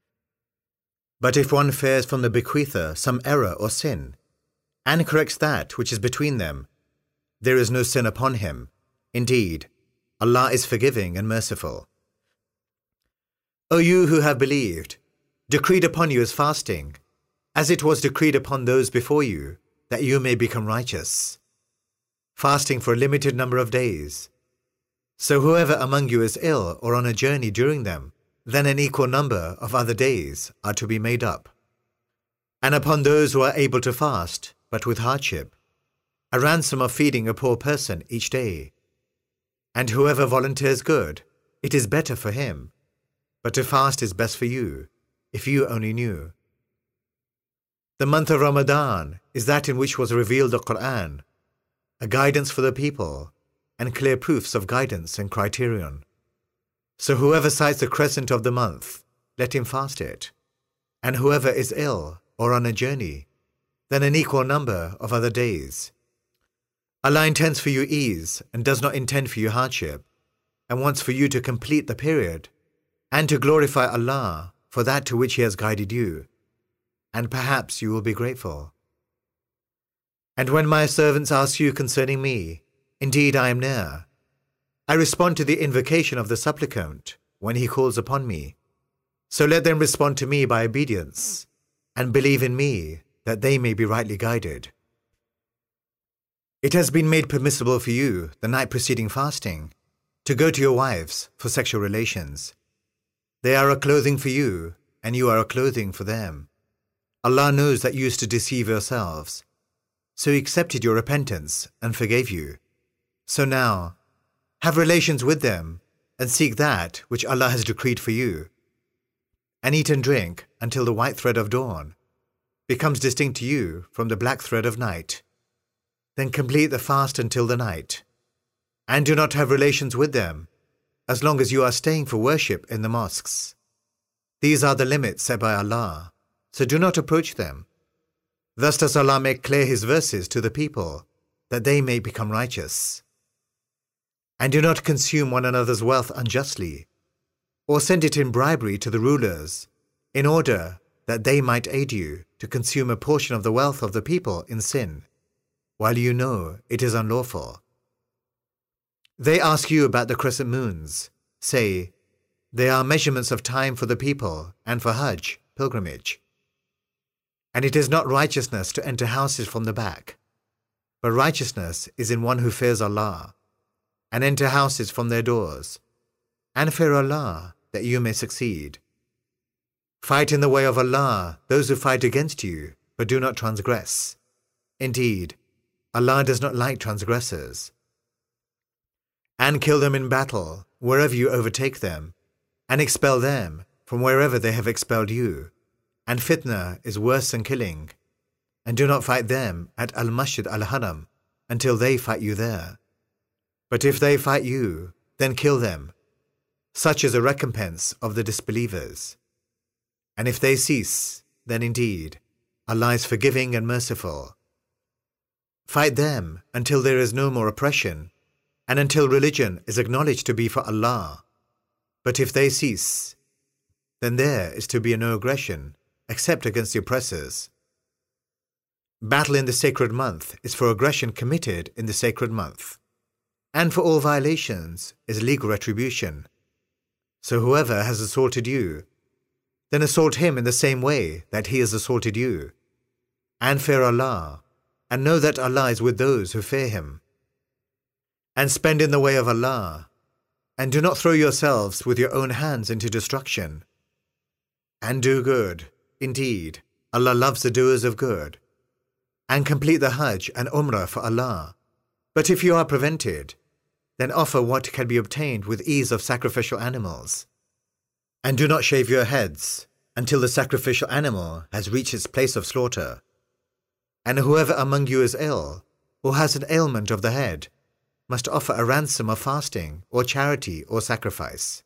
But if one fears from the bequeather some error or sin, and corrects that which is between them, there is no sin upon him. Indeed, Allah is forgiving and merciful. O you who have believed, decreed upon you is fasting, as it was decreed upon those before you, that you may become righteous. Fasting for a limited number of days. So whoever among you is ill or on a journey during them, then an equal number of other days are to be made up. And upon those who are able to fast, but with hardship, a ransom of feeding a poor person each day. And whoever volunteers good, it is better for him. But to fast is best for you, if you only knew. The month of Ramadan is that in which was revealed the Quran, a guidance for the people, and clear proofs of guidance and criterion. So whoever sights the crescent of the month, let him fast it. And whoever is ill or on a journey, then an equal number of other days. Allah intends for you ease and does not intend for you hardship, and wants for you to complete the period, and to glorify Allah for that to which He has guided you, and perhaps you will be grateful. And when my servants ask you concerning me, indeed I am near. I respond to the invocation of the supplicant when he calls upon me. So let them respond to me by obedience, and believe in me that they may be rightly guided. It has been made permissible for you, the night preceding fasting, to go to your wives for sexual relations. They are a clothing for you, and you are a clothing for them. Allah knows that you used to deceive yourselves, so He accepted your repentance and forgave you. So now, have relations with them, and seek that which Allah has decreed for you. And eat and drink until the white thread of dawn becomes distinct to you from the black thread of night. Then complete the fast until the night, and do not have relations with them, as long as you are staying for worship in the mosques. These are the limits set by Allah, so do not approach them. Thus does Allah make clear His verses to the people, that they may become righteous. And do not consume one another's wealth unjustly, or send it in bribery to the rulers, in order that they might aid you to consume a portion of the wealth of the people in sin, while you know it is unlawful. They ask you about the crescent moons. Say, they are measurements of time for the people and for Hajj, pilgrimage. And it is not righteousness to enter houses from the back, but righteousness is in one who fears Allah, and enter houses from their doors, and fear Allah that you may succeed. Fight in the way of Allah those who fight against you, but do not transgress. Indeed, Allah does not like transgressors. And kill them in battle wherever you overtake them, and expel them from wherever they have expelled you. And fitna is worse than killing. And do not fight them at Al-Masjid Al-Haram until they fight you there. But if they fight you, then kill them. Such is a recompense of the disbelievers. And if they cease, then indeed, Allah is forgiving and merciful. Fight them until there is no more oppression, and until religion is acknowledged to be for Allah. But if they cease, then there is to be no aggression, except against the oppressors. Battle in the sacred month is for aggression committed in the sacred month, and for all violations is legal retribution. So whoever has assaulted you, then assault him in the same way that he has assaulted you. And fear Allah, and know that Allah is with those who fear Him. And spend in the way of Allah, and do not throw yourselves with your own hands into destruction. And do good. Indeed, Allah loves the doers of good. And complete the Hajj and Umrah for Allah. But if you are prevented, then offer what can be obtained with ease of sacrificial animals. And do not shave your heads until the sacrificial animal has reached its place of slaughter. And whoever among you is ill, or has an ailment of the head, must offer a ransom of fasting, or charity, or sacrifice.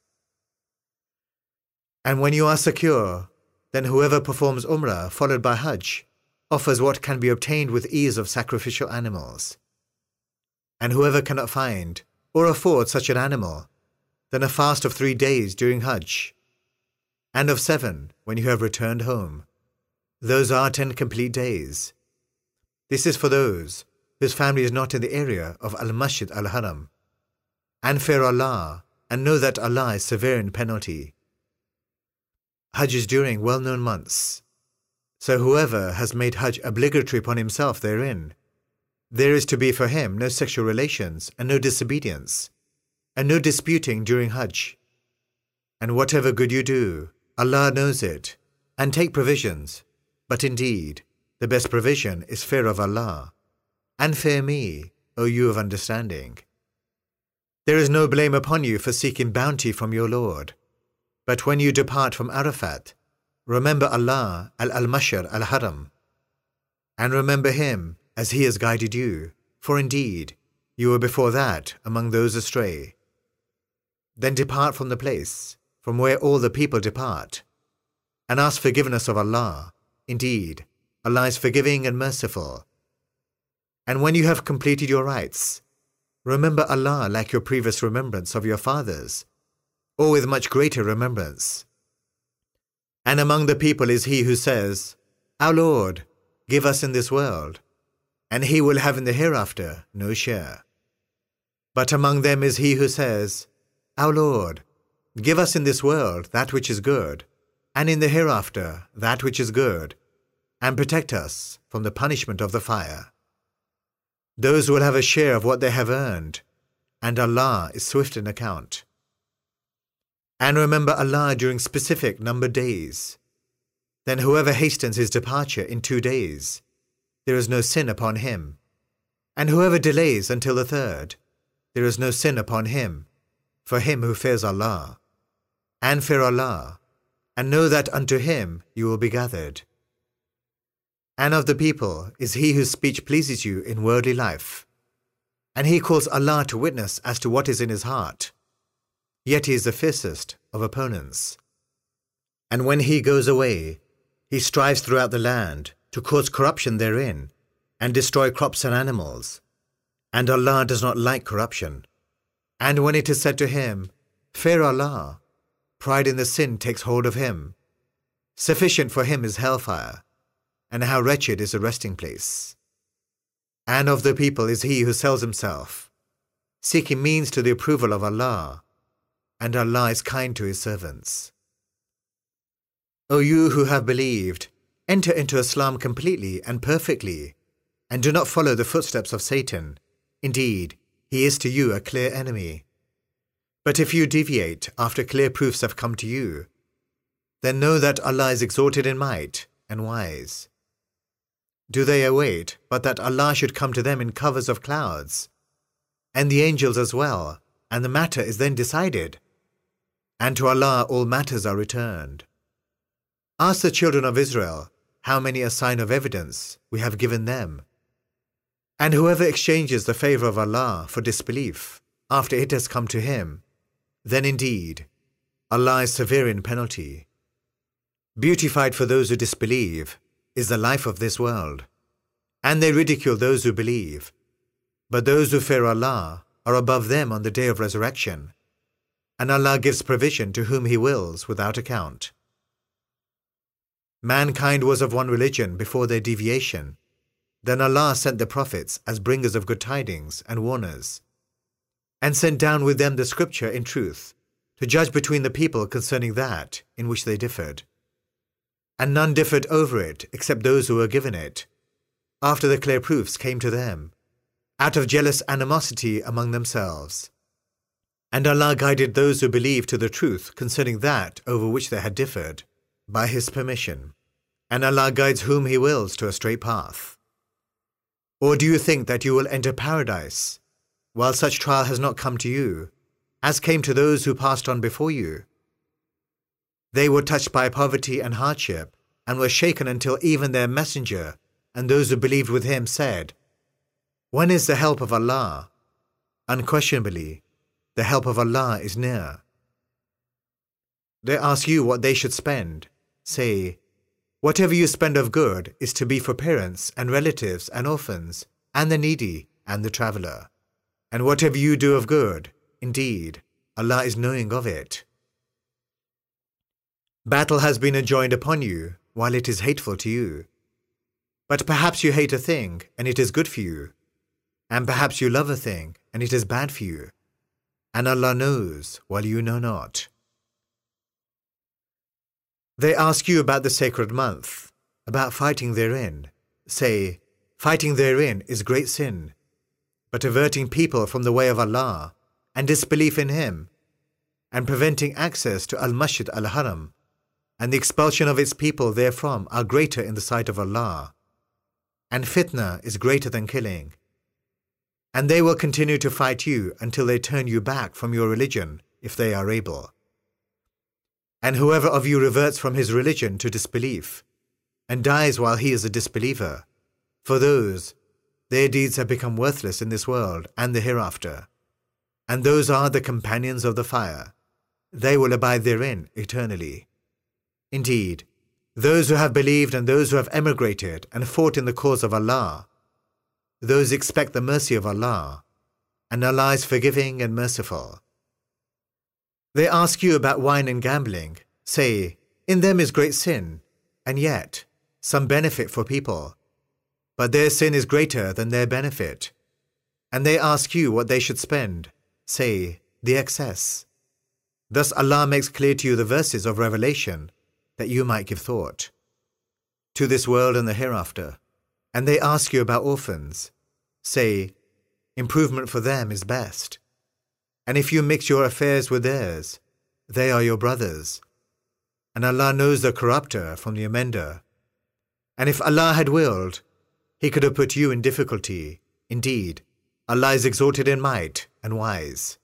And when you are secure, then whoever performs Umrah followed by Hajj offers what can be obtained with ease of sacrificial animals. And whoever cannot find or afford such an animal, then a fast of three days during Hajj, and of seven when you have returned home. Those are ten complete days. This is for those whose family is not in the area of Al-Masjid Al-Haram. And fear Allah, and know that Allah is severe in penalty. Hajj is during well-known months. So whoever has made Hajj obligatory upon himself therein, there is to be for him no sexual relations and no disobedience, and no disputing during Hajj. And whatever good you do, Allah knows it, and take provisions. But indeed, the best provision is fear of Allah. And fear me, O you of understanding. There is no blame upon you for seeking bounty from your Lord. But when you depart from Arafat, remember Allah al-Mashar al-Haram, and remember Him as He has guided you, for indeed, you were before that among those astray. Then depart from the place from where all the people depart, and ask forgiveness of Allah. Indeed, Allah is forgiving and merciful. And when you have completed your rites, remember Allah like your previous remembrance of your fathers, or with much greater remembrance. And among the people is he who says, Our Lord, give us in this world, and he will have in the hereafter no share. But among them is he who says, Our Lord, give us in this world that which is good, and in the hereafter that which is good, and protect us from the punishment of the fire. Those will have a share of what they have earned, and Allah is swift in account. And remember Allah during specific numbered days. Then whoever hastens his departure in two days, there is no sin upon him. And whoever delays until the third, there is no sin upon him, for him who fears Allah. And fear Allah, and know that unto Him you will be gathered. And of the people is he whose speech pleases you in worldly life, and he calls Allah to witness as to what is in his heart, yet he is the fiercest of opponents. And when he goes away, he strives throughout the land to cause corruption therein, and destroy crops and animals, and Allah does not like corruption. And when it is said to him, Fear Allah, pride in the sin takes hold of him. Sufficient for him is hellfire, and how wretched is a resting place. And of the people is he who sells himself, seeking means to the approval of Allah, and Allah is kind to his servants. O you who have believed, enter into Islam completely and perfectly, and do not follow the footsteps of Satan. Indeed, he is to you a clear enemy. But if you deviate after clear proofs have come to you, then know that Allah is exalted in might and wise. Do they await but that Allah should come to them in covers of clouds, and the angels as well, and the matter is then decided? And to Allah all matters are returned. Ask the children of Israel how many a sign of evidence we have given them. And whoever exchanges the favor of Allah for disbelief after it has come to him, then indeed Allah is severe in penalty. Beautified for those who disbelieve is the life of this world, and they ridicule those who believe. But those who fear Allah are above them on the day of resurrection, and Allah gives provision to whom He wills without account. Mankind was of one religion before their deviation. Then Allah sent the prophets as bringers of good tidings and warners, and sent down with them the scripture in truth, to judge between the people concerning that in which they differed. And none differed over it except those who were given it, after the clear proofs came to them, out of jealous animosity among themselves. And Allah guided those who believed to the truth concerning that over which they had differed, by His permission, and Allah guides whom He wills to a straight path. Or do you think that you will enter paradise, while such trial has not come to you, as came to those who passed on before you? They were touched by poverty and hardship, and were shaken until even their messenger and those who believed with him said, "When is the help of Allah?" Unquestionably, the help of Allah is near. They ask you what they should spend. Say, whatever you spend of good is to be for parents and relatives and orphans, and the needy and the traveller. And whatever you do of good, indeed, Allah is knowing of it. Battle has been enjoined upon you, while it is hateful to you. But perhaps you hate a thing, and it is good for you. And perhaps you love a thing, and it is bad for you. And Allah knows, while you know not. They ask you about the sacred month, about fighting therein. Say, fighting therein is great sin, but averting people from the way of Allah, and disbelief in Him, and preventing access to Al-Masjid Al-Haram, and the expulsion of its people therefrom are greater in the sight of Allah. And fitna is greater than killing. And they will continue to fight you until they turn you back from your religion, if they are able. And whoever of you reverts from his religion to disbelief, and dies while he is a disbeliever, for those, their deeds have become worthless in this world and the hereafter. And those are the companions of the fire. They will abide therein eternally. Indeed, those who have believed and those who have emigrated and fought in the cause of Allah, those expect the mercy of Allah, and Allah is forgiving and merciful. They ask you about wine and gambling. Say, in them is great sin, and yet some benefit for people. But their sin is greater than their benefit. And they ask you what they should spend. Say, the excess. Thus Allah makes clear to you the verses of revelation, that you might give thought to this world and the hereafter. And they ask you about orphans. Say, improvement for them is best. And if you mix your affairs with theirs, they are your brothers. And Allah knows the corrupter from the amender. And if Allah had willed, He could have put you in difficulty. Indeed, Allah is exalted in might and wise.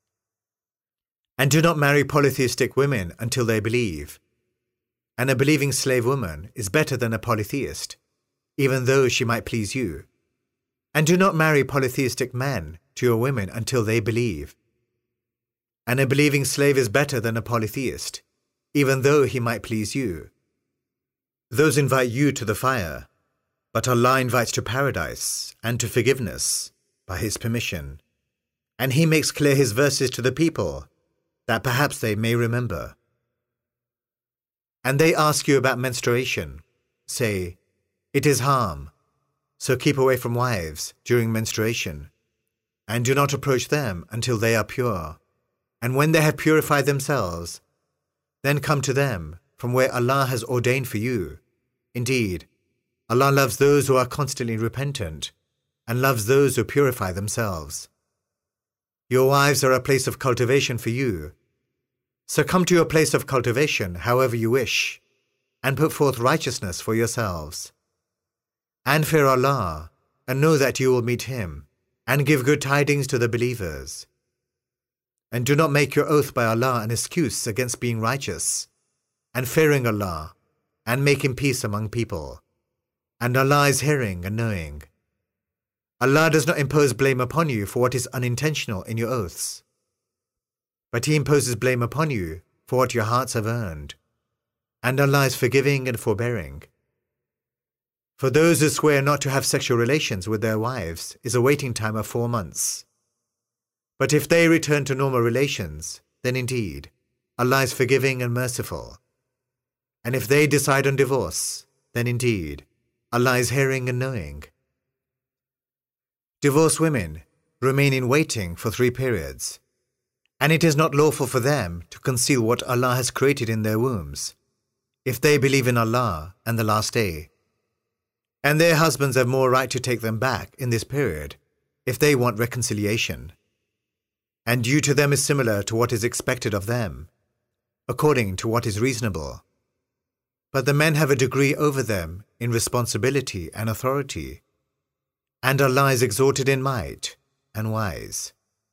And do not marry polytheistic women until they believe. And a believing slave woman is better than a polytheist, even though she might please you. And do not marry polytheistic men to your women until they believe. And a believing slave is better than a polytheist, even though he might please you. Those invite you to the fire, but Allah invites to paradise and to forgiveness by His permission. And He makes clear His verses to the people, that perhaps they may remember. And they ask you about menstruation. Say, it is harm, so keep away from wives during menstruation, and do not approach them until they are pure. And when they have purified themselves, then come to them from where Allah has ordained for you. Indeed, Allah loves those who are constantly repentant, and loves those who purify themselves. Your wives are a place of cultivation for you. So come to your place of cultivation however you wish, and put forth righteousness for yourselves. And fear Allah, and know that you will meet Him, and give good tidings to the believers. And do not make your oath by Allah an excuse against being righteous, and fearing Allah, and making peace among people. And Allah is hearing and knowing. Allah does not impose blame upon you for what is unintentional in your oaths, but He imposes blame upon you for what your hearts have earned. And Allah is forgiving and forbearing. For those who swear not to have sexual relations with their wives is a waiting time of four months. But if they return to normal relations, then indeed, Allah is forgiving and merciful. And if they decide on divorce, then indeed, Allah is hearing and knowing. Divorced women remain in waiting for three periods, and it is not lawful for them to conceal what Allah has created in their wombs, if they believe in Allah and the Last Day. And their husbands have more right to take them back in this period, if they want reconciliation. And due to them is similar to what is expected of them, according to what is reasonable. But the men have a degree over them in responsibility and authority, and Allah is exalted in might and wise.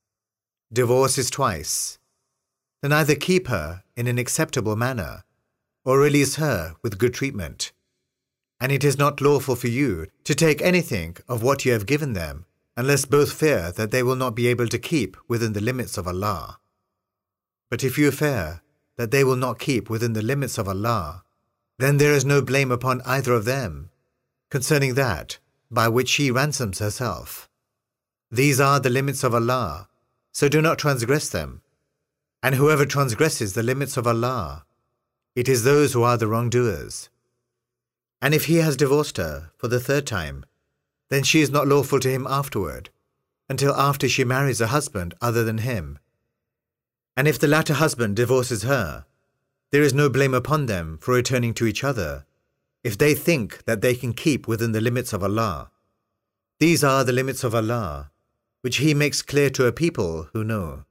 Divorce is twice. Then either keep her in an acceptable manner, or release her with good treatment. And it is not lawful for you to take anything of what you have given them, unless both fear that they will not be able to keep within the limits of Allah. But if you fear that they will not keep within the limits of Allah, then there is no blame upon either of them concerning that by which she ransoms herself. These are the limits of Allah, so do not transgress them. And whoever transgresses the limits of Allah, it is those who are the wrongdoers. And if he has divorced her for the third time, then she is not lawful to him afterward, until after she marries a husband other than him. And if the latter husband divorces her, there is no blame upon them for returning to each other, if they think that they can keep within the limits of Allah. These are the limits of Allah, which He makes clear to a people who know.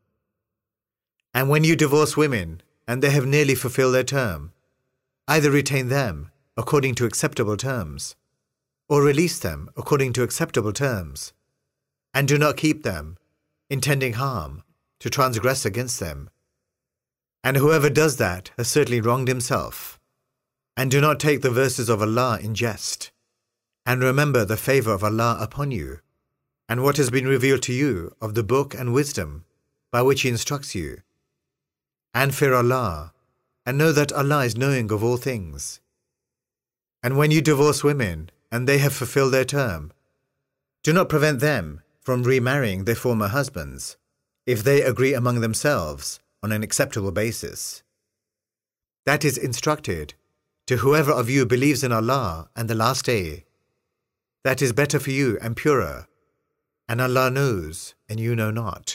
And when you divorce women, and they have nearly fulfilled their term, either retain them according to acceptable terms, or release them according to acceptable terms, and do not keep them, intending harm, to transgress against them. And whoever does that has certainly wronged himself. And do not take the verses of Allah in jest, and remember the favor of Allah upon you, and what has been revealed to you of the book and wisdom by which He instructs you. And fear Allah, and know that Allah is knowing of all things. And when you divorce women, and they have fulfilled their term, do not prevent them from remarrying their former husbands, if they agree among themselves on an acceptable basis. That is instructed to whoever of you believes in Allah and the Last Day. That is better for you and purer, and Allah knows and you know not.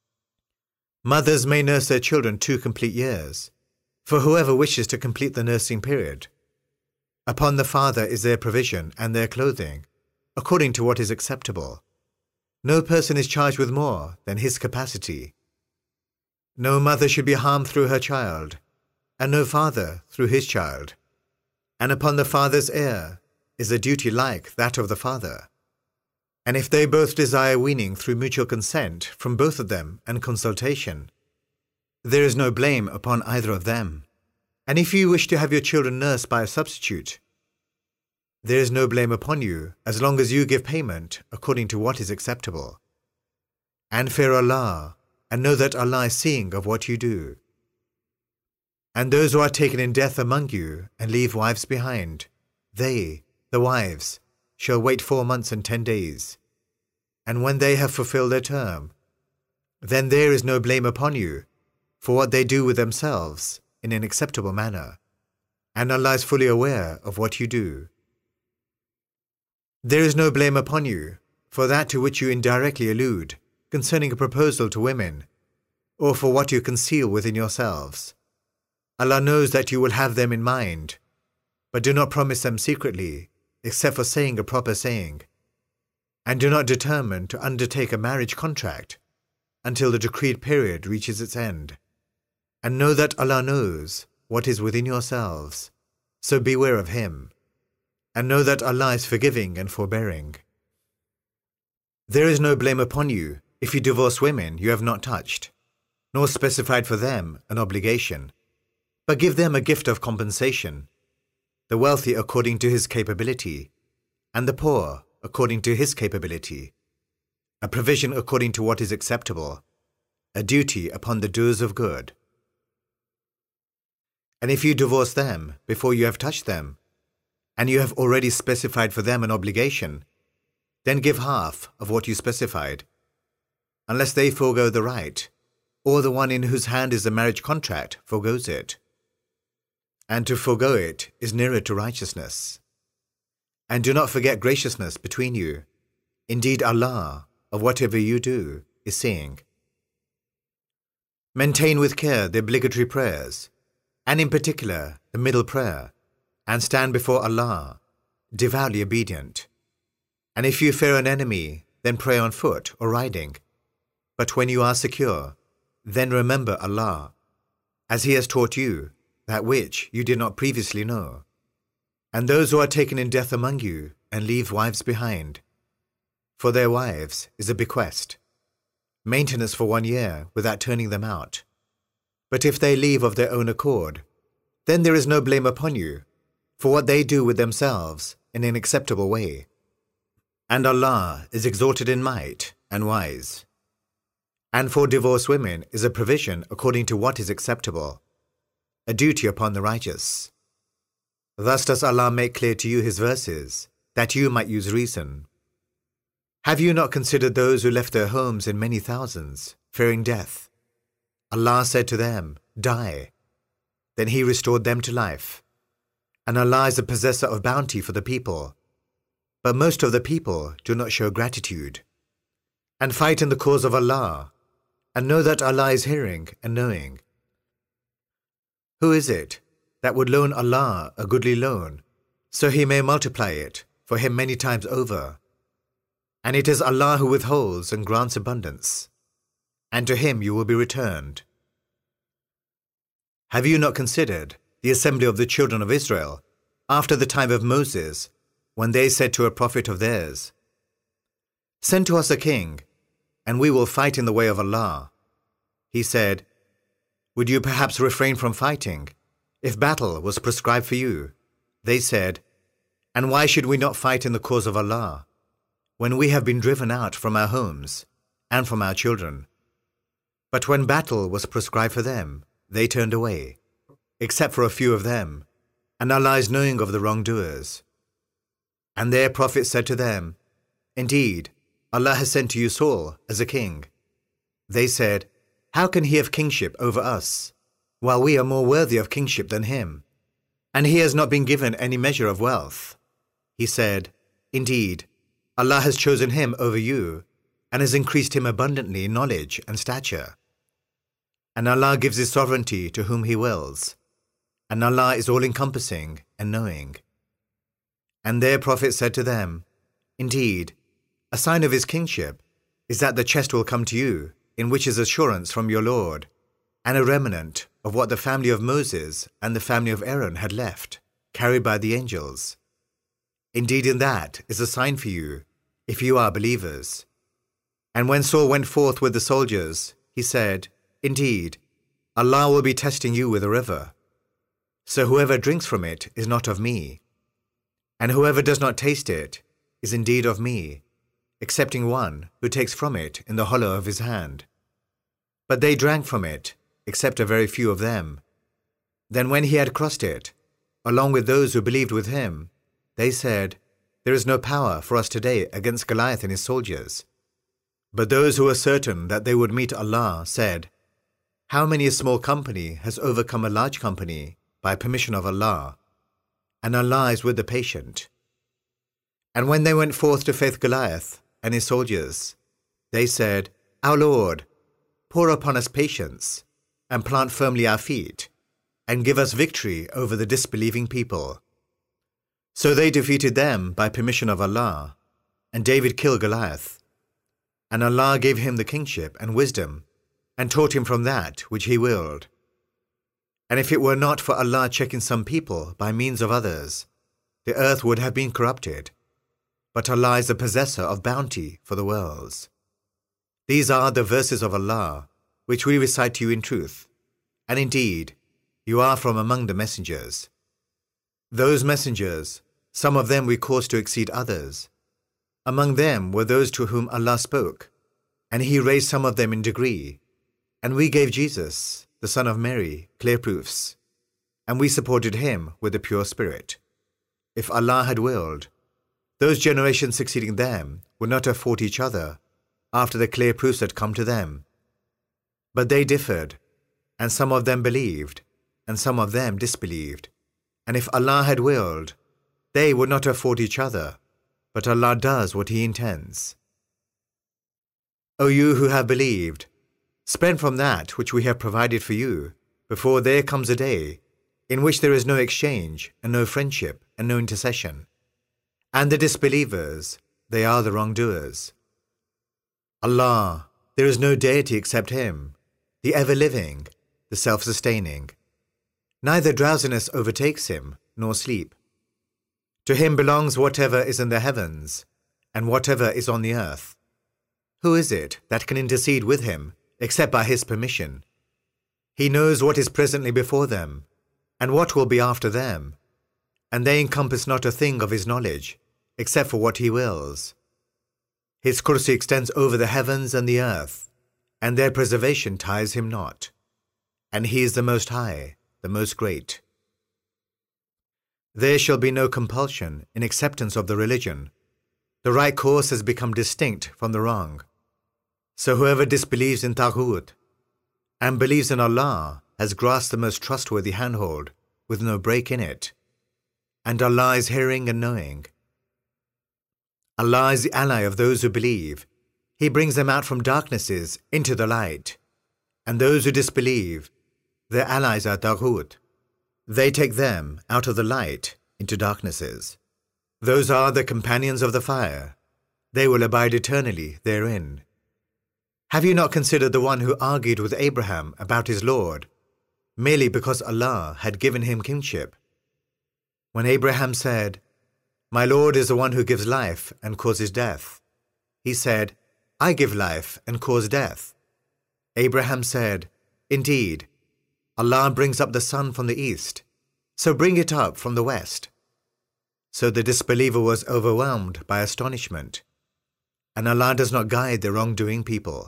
Mothers may nurse their children two complete years, for whoever wishes to complete the nursing period. Upon the father is their provision and their clothing, according to what is acceptable. No person is charged with more than his capacity. No mother should be harmed through her child, and no father through his child. And upon the father's heir is a duty like that of the father. And if they both desire weaning through mutual consent from both of them and consultation, there is no blame upon either of them. And if you wish to have your children nursed by a substitute, there is no blame upon you as long as you give payment according to what is acceptable. And fear Allah, and know that Allah is seeing of what you do. And those who are taken in death among you and leave wives behind, they, the wives, shall wait four months and ten days. And when they have fulfilled their term, then there is no blame upon you for what they do with themselves in an acceptable manner. and Allah is fully aware of what you do. There is no blame upon you for that to which you indirectly allude concerning a proposal to women, or for what you conceal within yourselves. Allah knows that you will have them in mind, but do not promise them secretly, except for saying a proper saying, and do not determine to undertake a marriage contract until the decreed period reaches its end. And know that Allah knows what is within yourselves, so beware of Him, and know that Allah is forgiving and forbearing. There is no blame upon you if you divorce women you have not touched, nor specified for them an obligation, but give them a gift of compensation, the wealthy according to his capability, and the poor according to his capability, a provision according to what is acceptable, a duty upon the doers of good. And if you divorce them before you have touched them, and you have already specified for them an obligation, then give half of what you specified, unless they forego the right, or the one in whose hand is the marriage contract forgoes it. And to forego it is nearer to righteousness. And do not forget graciousness between you. Indeed, Allah, of whatever you do, is seeing. Maintain with care the obligatory prayers, and in particular the middle prayer, and stand before Allah, devoutly obedient. And if you fear an enemy, then pray on foot or riding. But when you are secure, then remember Allah, as He has taught you that which you did not previously know. And those who are taken in death among you and leave wives behind, for their wives is a bequest, maintenance for one year without turning them out. But if they leave of their own accord, then there is no blame upon you for what they do with themselves in an acceptable way. And Allah is exalted in might and wise. And for divorced women is a provision according to what is acceptable, a duty upon the righteous. Thus does Allah make clear to you His verses, that you might use reason. Have you not considered those who left their homes in many thousands, fearing death? Allah said to them, Die. Then He restored them to life. And Allah is the possessor of bounty for the people. But most of the people do not show gratitude. And fight in the cause of Allah, and know that Allah is hearing and knowing. Who is it that would loan Allah a goodly loan, so He may multiply it for him many times over? And it is Allah who withholds and grants abundance, and to Him you will be returned. Have you not considered the assembly of the children of Israel after the time of Moses, when they said to a prophet of theirs, Send to us a king, and we will fight in the way of Allah? He said, Would you perhaps refrain from fighting, if battle was prescribed for you? They said, And why should we not fight in the cause of Allah, when we have been driven out from our homes and from our children? But when battle was prescribed for them, they turned away, except for a few of them, and Allah is knowing of the wrongdoers. And their prophet said to them, Indeed, Allah has sent to you Saul as a king. They said, How can he have kingship over us, while we are more worthy of kingship than him? And he has not been given any measure of wealth. He said, Indeed, Allah has chosen him over you, and has increased him abundantly in knowledge and stature. And Allah gives His sovereignty to whom He wills, and Allah is all-encompassing and knowing. And their prophet said to them, Indeed, a sign of His kingship is that the chest will come to you, in which is assurance from your Lord, and a remnant of what the family of Moses and the family of Aaron had left, carried by the angels. Indeed, in that is a sign for you, if you are believers. And when Saul went forth with the soldiers, he said, Indeed, Allah will be testing you with a river. So whoever drinks from it is not of me, and whoever does not taste it is indeed of me, excepting one who takes from it in the hollow of his hand. But they drank from it, except a very few of them. Then when he had crossed it, along with those who believed with him, they said, There is no power for us today against Goliath and his soldiers. But those who were certain that they would meet Allah said, How many a small company has overcome a large company by permission of Allah, and Allah is with the patient. And when they went forth to face Goliath and his soldiers, they said, Our Lord, pour upon us patience, and plant firmly our feet, and give us victory over the disbelieving people. So they defeated them by permission of Allah, and David killed Goliath. And Allah gave him the kingship and wisdom, and taught him from that which he willed. And if it were not for Allah checking some people by means of others, the earth would have been corrupted. But Allah is the possessor of bounty for the worlds. These are the verses of Allah, which we recite to you in truth, and indeed, you are from among the messengers. Those messengers, some of them we caused to exceed others. Among them were those to whom Allah spoke, and He raised some of them in degree, and we gave Jesus, the son of Mary, clear proofs, and we supported him with the pure spirit. If Allah had willed, those generations succeeding them would not have fought each other after the clear proofs had come to them. But they differed, and some of them believed, and some of them disbelieved. And if Allah had willed, they would not have fought each other, but Allah does what He intends. O you who have believed, spend from that which we have provided for you, before there comes a day in which there is no exchange, and no friendship, and no intercession. And the disbelievers, they are the wrongdoers. Allah, there is no deity except Him, the ever-living, the self-sustaining. Neither drowsiness overtakes Him, nor sleep. To Him belongs whatever is in the heavens, and whatever is on the earth. Who is it that can intercede with Him, except by His permission? He knows what is presently before them, and what will be after them, and they encompass not a thing of His knowledge, except for what He wills. His kursi extends over the heavens and the earth, and their preservation tires Him not. And He is the Most High, the Most Great. There shall be no compulsion in acceptance of the religion. The right course has become distinct from the wrong. So whoever disbelieves in Taghut and believes in Allah has grasped the most trustworthy handhold, with no break in it. And Allah is hearing and knowing. Allah is the ally of those who believe. He brings them out from darknesses into the light. And those who disbelieve, their allies are Taghut. They take them out of the light into darknesses. Those are the companions of the fire. They will abide eternally therein. Have you not considered the one who argued with Abraham about his Lord, merely because Allah had given him kingship? When Abraham said, My Lord is the one who gives life and causes death, he said, I give life and cause death. Abraham said, Indeed, Allah brings up the sun from the east, so bring it up from the west. So the disbeliever was overwhelmed by astonishment, and Allah does not guide the wrongdoing people.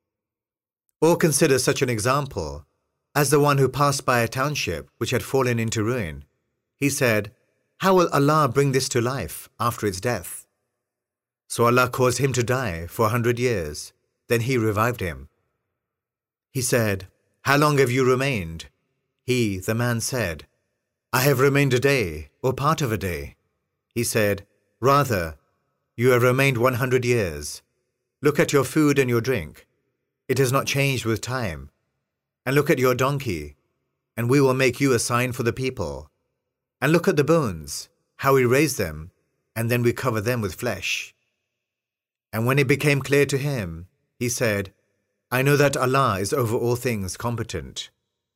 Or consider such an example as the one who passed by a township which had fallen into ruin. He said, How will Allah bring this to life after its death? So Allah caused him to die for a hundred years. Then He revived him. He said, How long have you remained? He, the man, said, I have remained a day, or part of a day. He said, Rather, you have remained one hundred years. Look at your food and your drink. It has not changed with time. And look at your donkey, and we will make you a sign for the people. And look at the bones, how we raise them, and then we cover them with flesh. And when it became clear to him, he said, I know that Allah is over all things competent.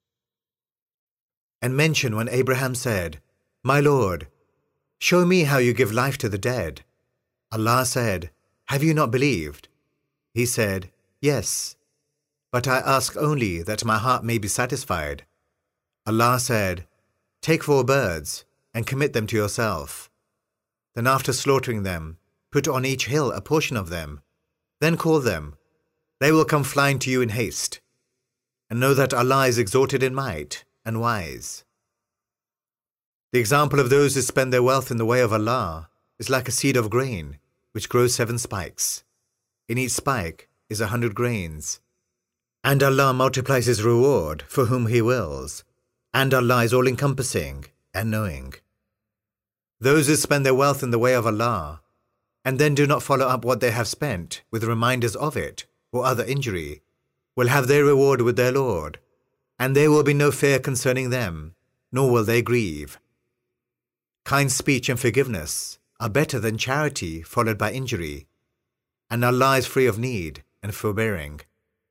And mention when Abraham said, My Lord, show me how you give life to the dead. Allah said, Have you not believed? He said, Yes, but I ask only that my heart may be satisfied. Allah said, Take four birds and commit them to yourself. Then after slaughtering them, put on each hill a portion of them. Then call them. They will come flying to you in haste. And know that Allah is exalted in might and wise. The example of those who spend their wealth in the way of Allah is like a seed of grain, which grows seven spikes. In each spike is a hundred grains. And Allah multiplies His reward for whom He wills. And Allah is all-encompassing and knowing. Those who spend their wealth in the way of Allah, and then do not follow up what they have spent with reminders of it or other injury, will have their reward with their Lord, and there will be no fear concerning them, nor will they grieve. Kind speech and forgiveness are better than charity followed by injury, and Allah is free of need and forbearing.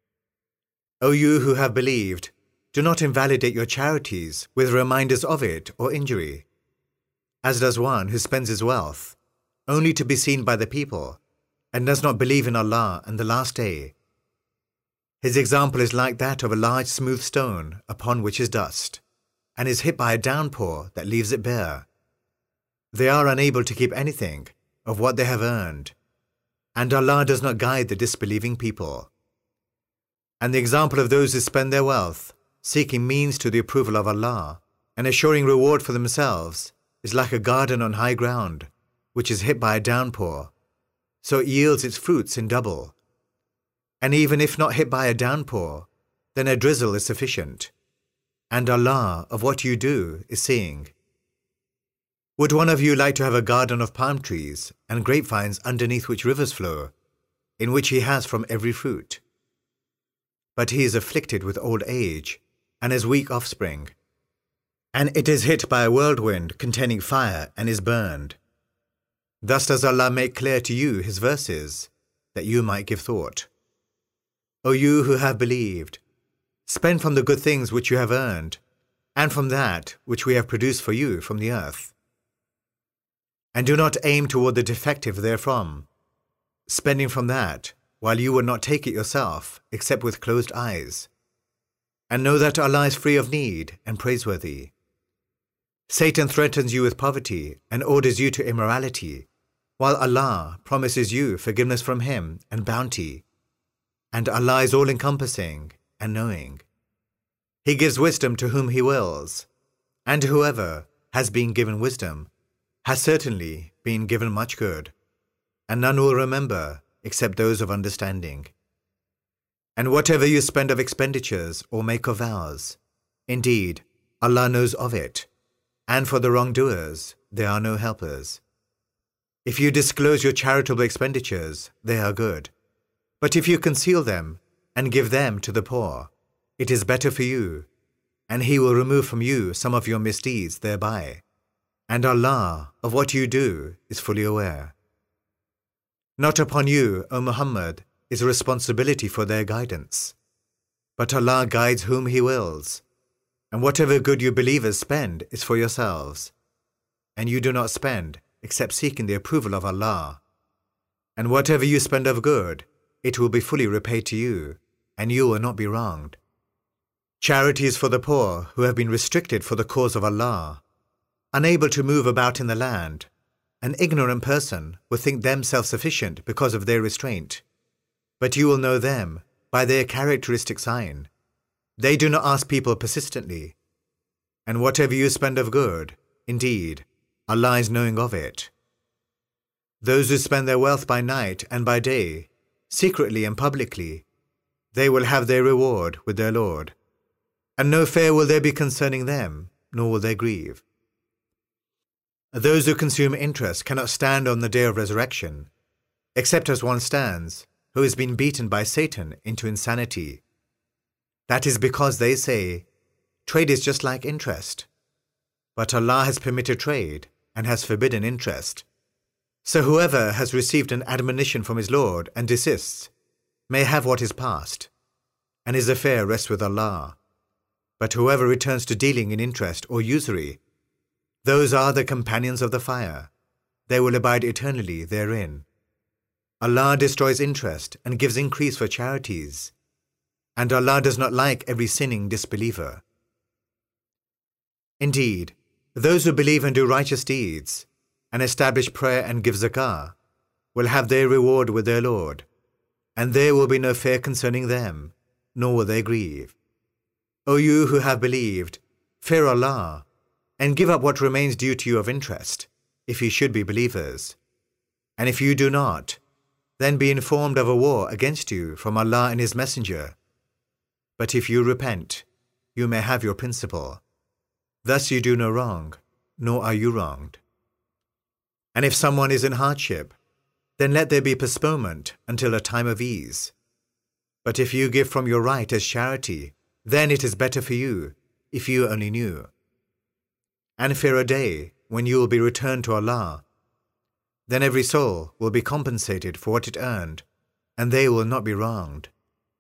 O you who have believed, do not invalidate your charities with reminders of it or injury, as does one who spends his wealth only to be seen by the people and does not believe in Allah and the Last Day. His example is like that of a large smooth stone upon which is dust, and is hit by a downpour that leaves it bare. They are unable to keep anything of what they have earned, and Allah does not guide the disbelieving people. And the example of those who spend their wealth, seeking means to the approval of Allah, and assuring reward for themselves, is like a garden on high ground, which is hit by a downpour, so it yields its fruits in double. And even if not hit by a downpour, then a drizzle is sufficient, and Allah of what you do is seeing. Would one of you like to have a garden of palm trees and grapevines underneath which rivers flow, in which he has from every fruit? But he is afflicted with old age, and has weak offspring, and it is hit by a whirlwind containing fire and is burned. Thus does Allah make clear to you His verses, that you might give thought. O you who have believed, spend from the good things which you have earned, and from that which we have produced for you from the earth. And do not aim toward the defective therefrom, spending from that, while you will not take it yourself, except with closed eyes. And know that Allah is free of need and praiseworthy. Satan threatens you with poverty and orders you to immorality, while Allah promises you forgiveness from Him and bounty. And Allah is all-encompassing and knowing. He gives wisdom to whom He wills, and whoever has been given wisdom has certainly been given much good, and none will remember except those of understanding. And whatever you spend of expenditures or make of vows, indeed, Allah knows of it, and for the wrongdoers there are no helpers. If you disclose your charitable expenditures, they are good. But if you conceal them and give them to the poor, it is better for you, and He will remove from you some of your misdeeds thereby. And Allah of what you do is fully aware. Not upon you, O Muhammad, is a responsibility for their guidance, but Allah guides whom He wills, and whatever good you believers spend is for yourselves, and you do not spend except seeking the approval of Allah. And whatever you spend of good, it will be fully repaid to you, and you will not be wronged. Charity is for the poor who have been restricted for the cause of Allah, unable to move about in the land. An ignorant person will think them self-sufficient because of their restraint, but you will know them by their characteristic sign. They do not ask people persistently, and whatever you spend of good, indeed, Allah is knowing of it. Those who spend their wealth by night and by day, secretly and publicly, they will have their reward with their Lord, and no fear will there be concerning them, nor will they grieve. Those who consume interest cannot stand on the day of resurrection, except as one stands who has been beaten by Satan into insanity. That is because they say, trade is just like interest. But Allah has permitted trade and has forbidden interest. So whoever has received an admonition from his Lord and desists may have what is past, and his affair rests with Allah. But whoever returns to dealing in interest or usury, those are the companions of the fire. They will abide eternally therein. Allah destroys interest and gives increase for charities, and Allah does not like every sinning disbeliever. Indeed, those who believe and do righteous deeds, and establish prayer and give zakah, will have their reward with their Lord, and there will be no fear concerning them, nor will they grieve. O you who have believed, fear Allah, and give up what remains due to you of interest, if you should be believers. And if you do not, then be informed of a war against you from Allah and His Messenger. But if you repent, you may have your principal. Thus you do no wrong, nor are you wronged. And if someone is in hardship, then let there be postponement until a time of ease. But if you give from your right as charity, then it is better for you, if you only knew. And fear a day when you will be returned to Allah. Then every soul will be compensated for what it earned, and they will not be wronged.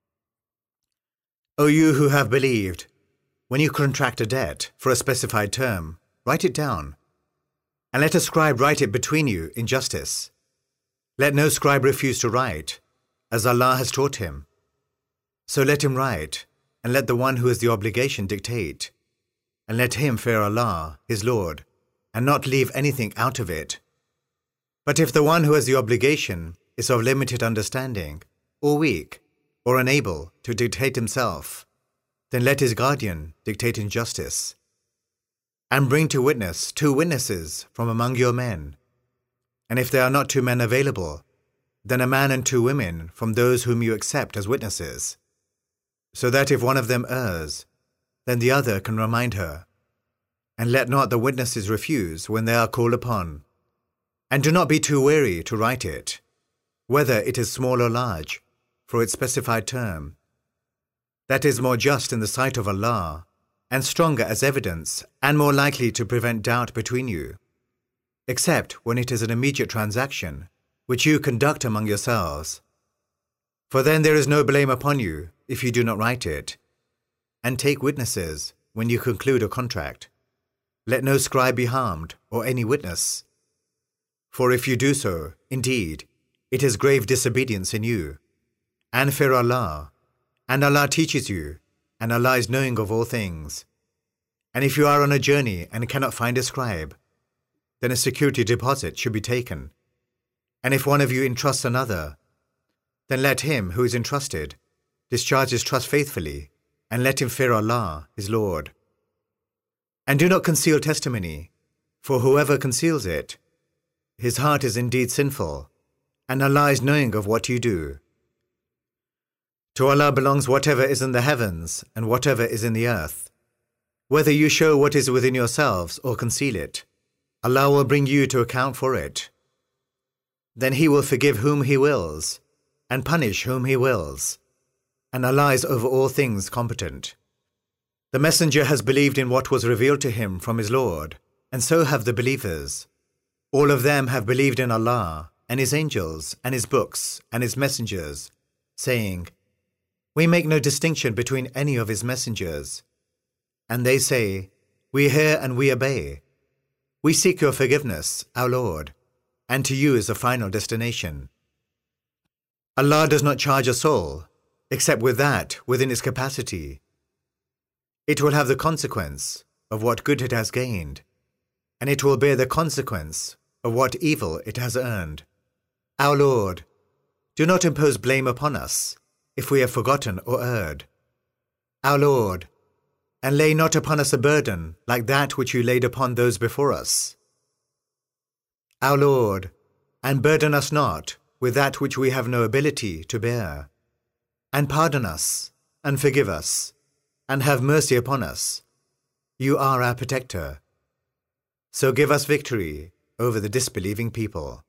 O you who have believed, when you contract a debt for a specified term, write it down, and let a scribe write it between you in justice. Let no scribe refuse to write, as Allah has taught him. So let him write, and let the one who has the obligation dictate, and let him fear Allah, his Lord, and not leave anything out of it. But if the one who has the obligation is of limited understanding, or weak, or unable to dictate himself, then let his guardian dictate in justice. And bring to witness two witnesses from among your men. And if there are not two men available, then a man and two women from those whom you accept as witnesses, so that if one of them errs, then the other can remind her. And let not the witnesses refuse when they are called upon. And do not be too weary to write it, whether it is small or large, for its specified term. That is more just in the sight of Allah, and stronger as evidence, and more likely to prevent doubt between you, except when it is an immediate transaction, which you conduct among yourselves. For then there is no blame upon you if you do not write it. And take witnesses when you conclude a contract. Let no scribe be harmed, or any witness. For if you do so, indeed, it is grave disobedience in you. And fear Allah, and Allah teaches you, and Allah is knowing of all things. And if you are on a journey and cannot find a scribe, then a security deposit should be taken. And if one of you entrusts another, then let him who is entrusted discharge his trust faithfully, and let him fear Allah, his Lord. And do not conceal testimony, for whoever conceals it, his heart is indeed sinful, and Allah is knowing of what you do. To Allah belongs whatever is in the heavens and whatever is in the earth. Whether you show what is within yourselves or conceal it, Allah will bring you to account for it. Then He will forgive whom He wills, and punish whom He wills, and Allah is over all things competent. The Messenger has believed in what was revealed to him from his Lord, and so have the believers. All of them have believed in Allah, and His angels, and His books, and His messengers, saying, "We make no distinction between any of His messengers." And they say, "We hear and we obey. We seek your forgiveness, our Lord, and to you is the final destination." Allah does not charge a soul, except with that within its capacity. It will have the consequence of what good it has gained, and it will bear the consequence of what evil it has earned. Our Lord, do not impose blame upon us if we have forgotten or erred. Our Lord, and lay not upon us a burden like that which you laid upon those before us. Our Lord, and burden us not with that which we have no ability to bear. And pardon us, and forgive us, and have mercy upon us. You are our protector. So give us victory over the disbelieving people.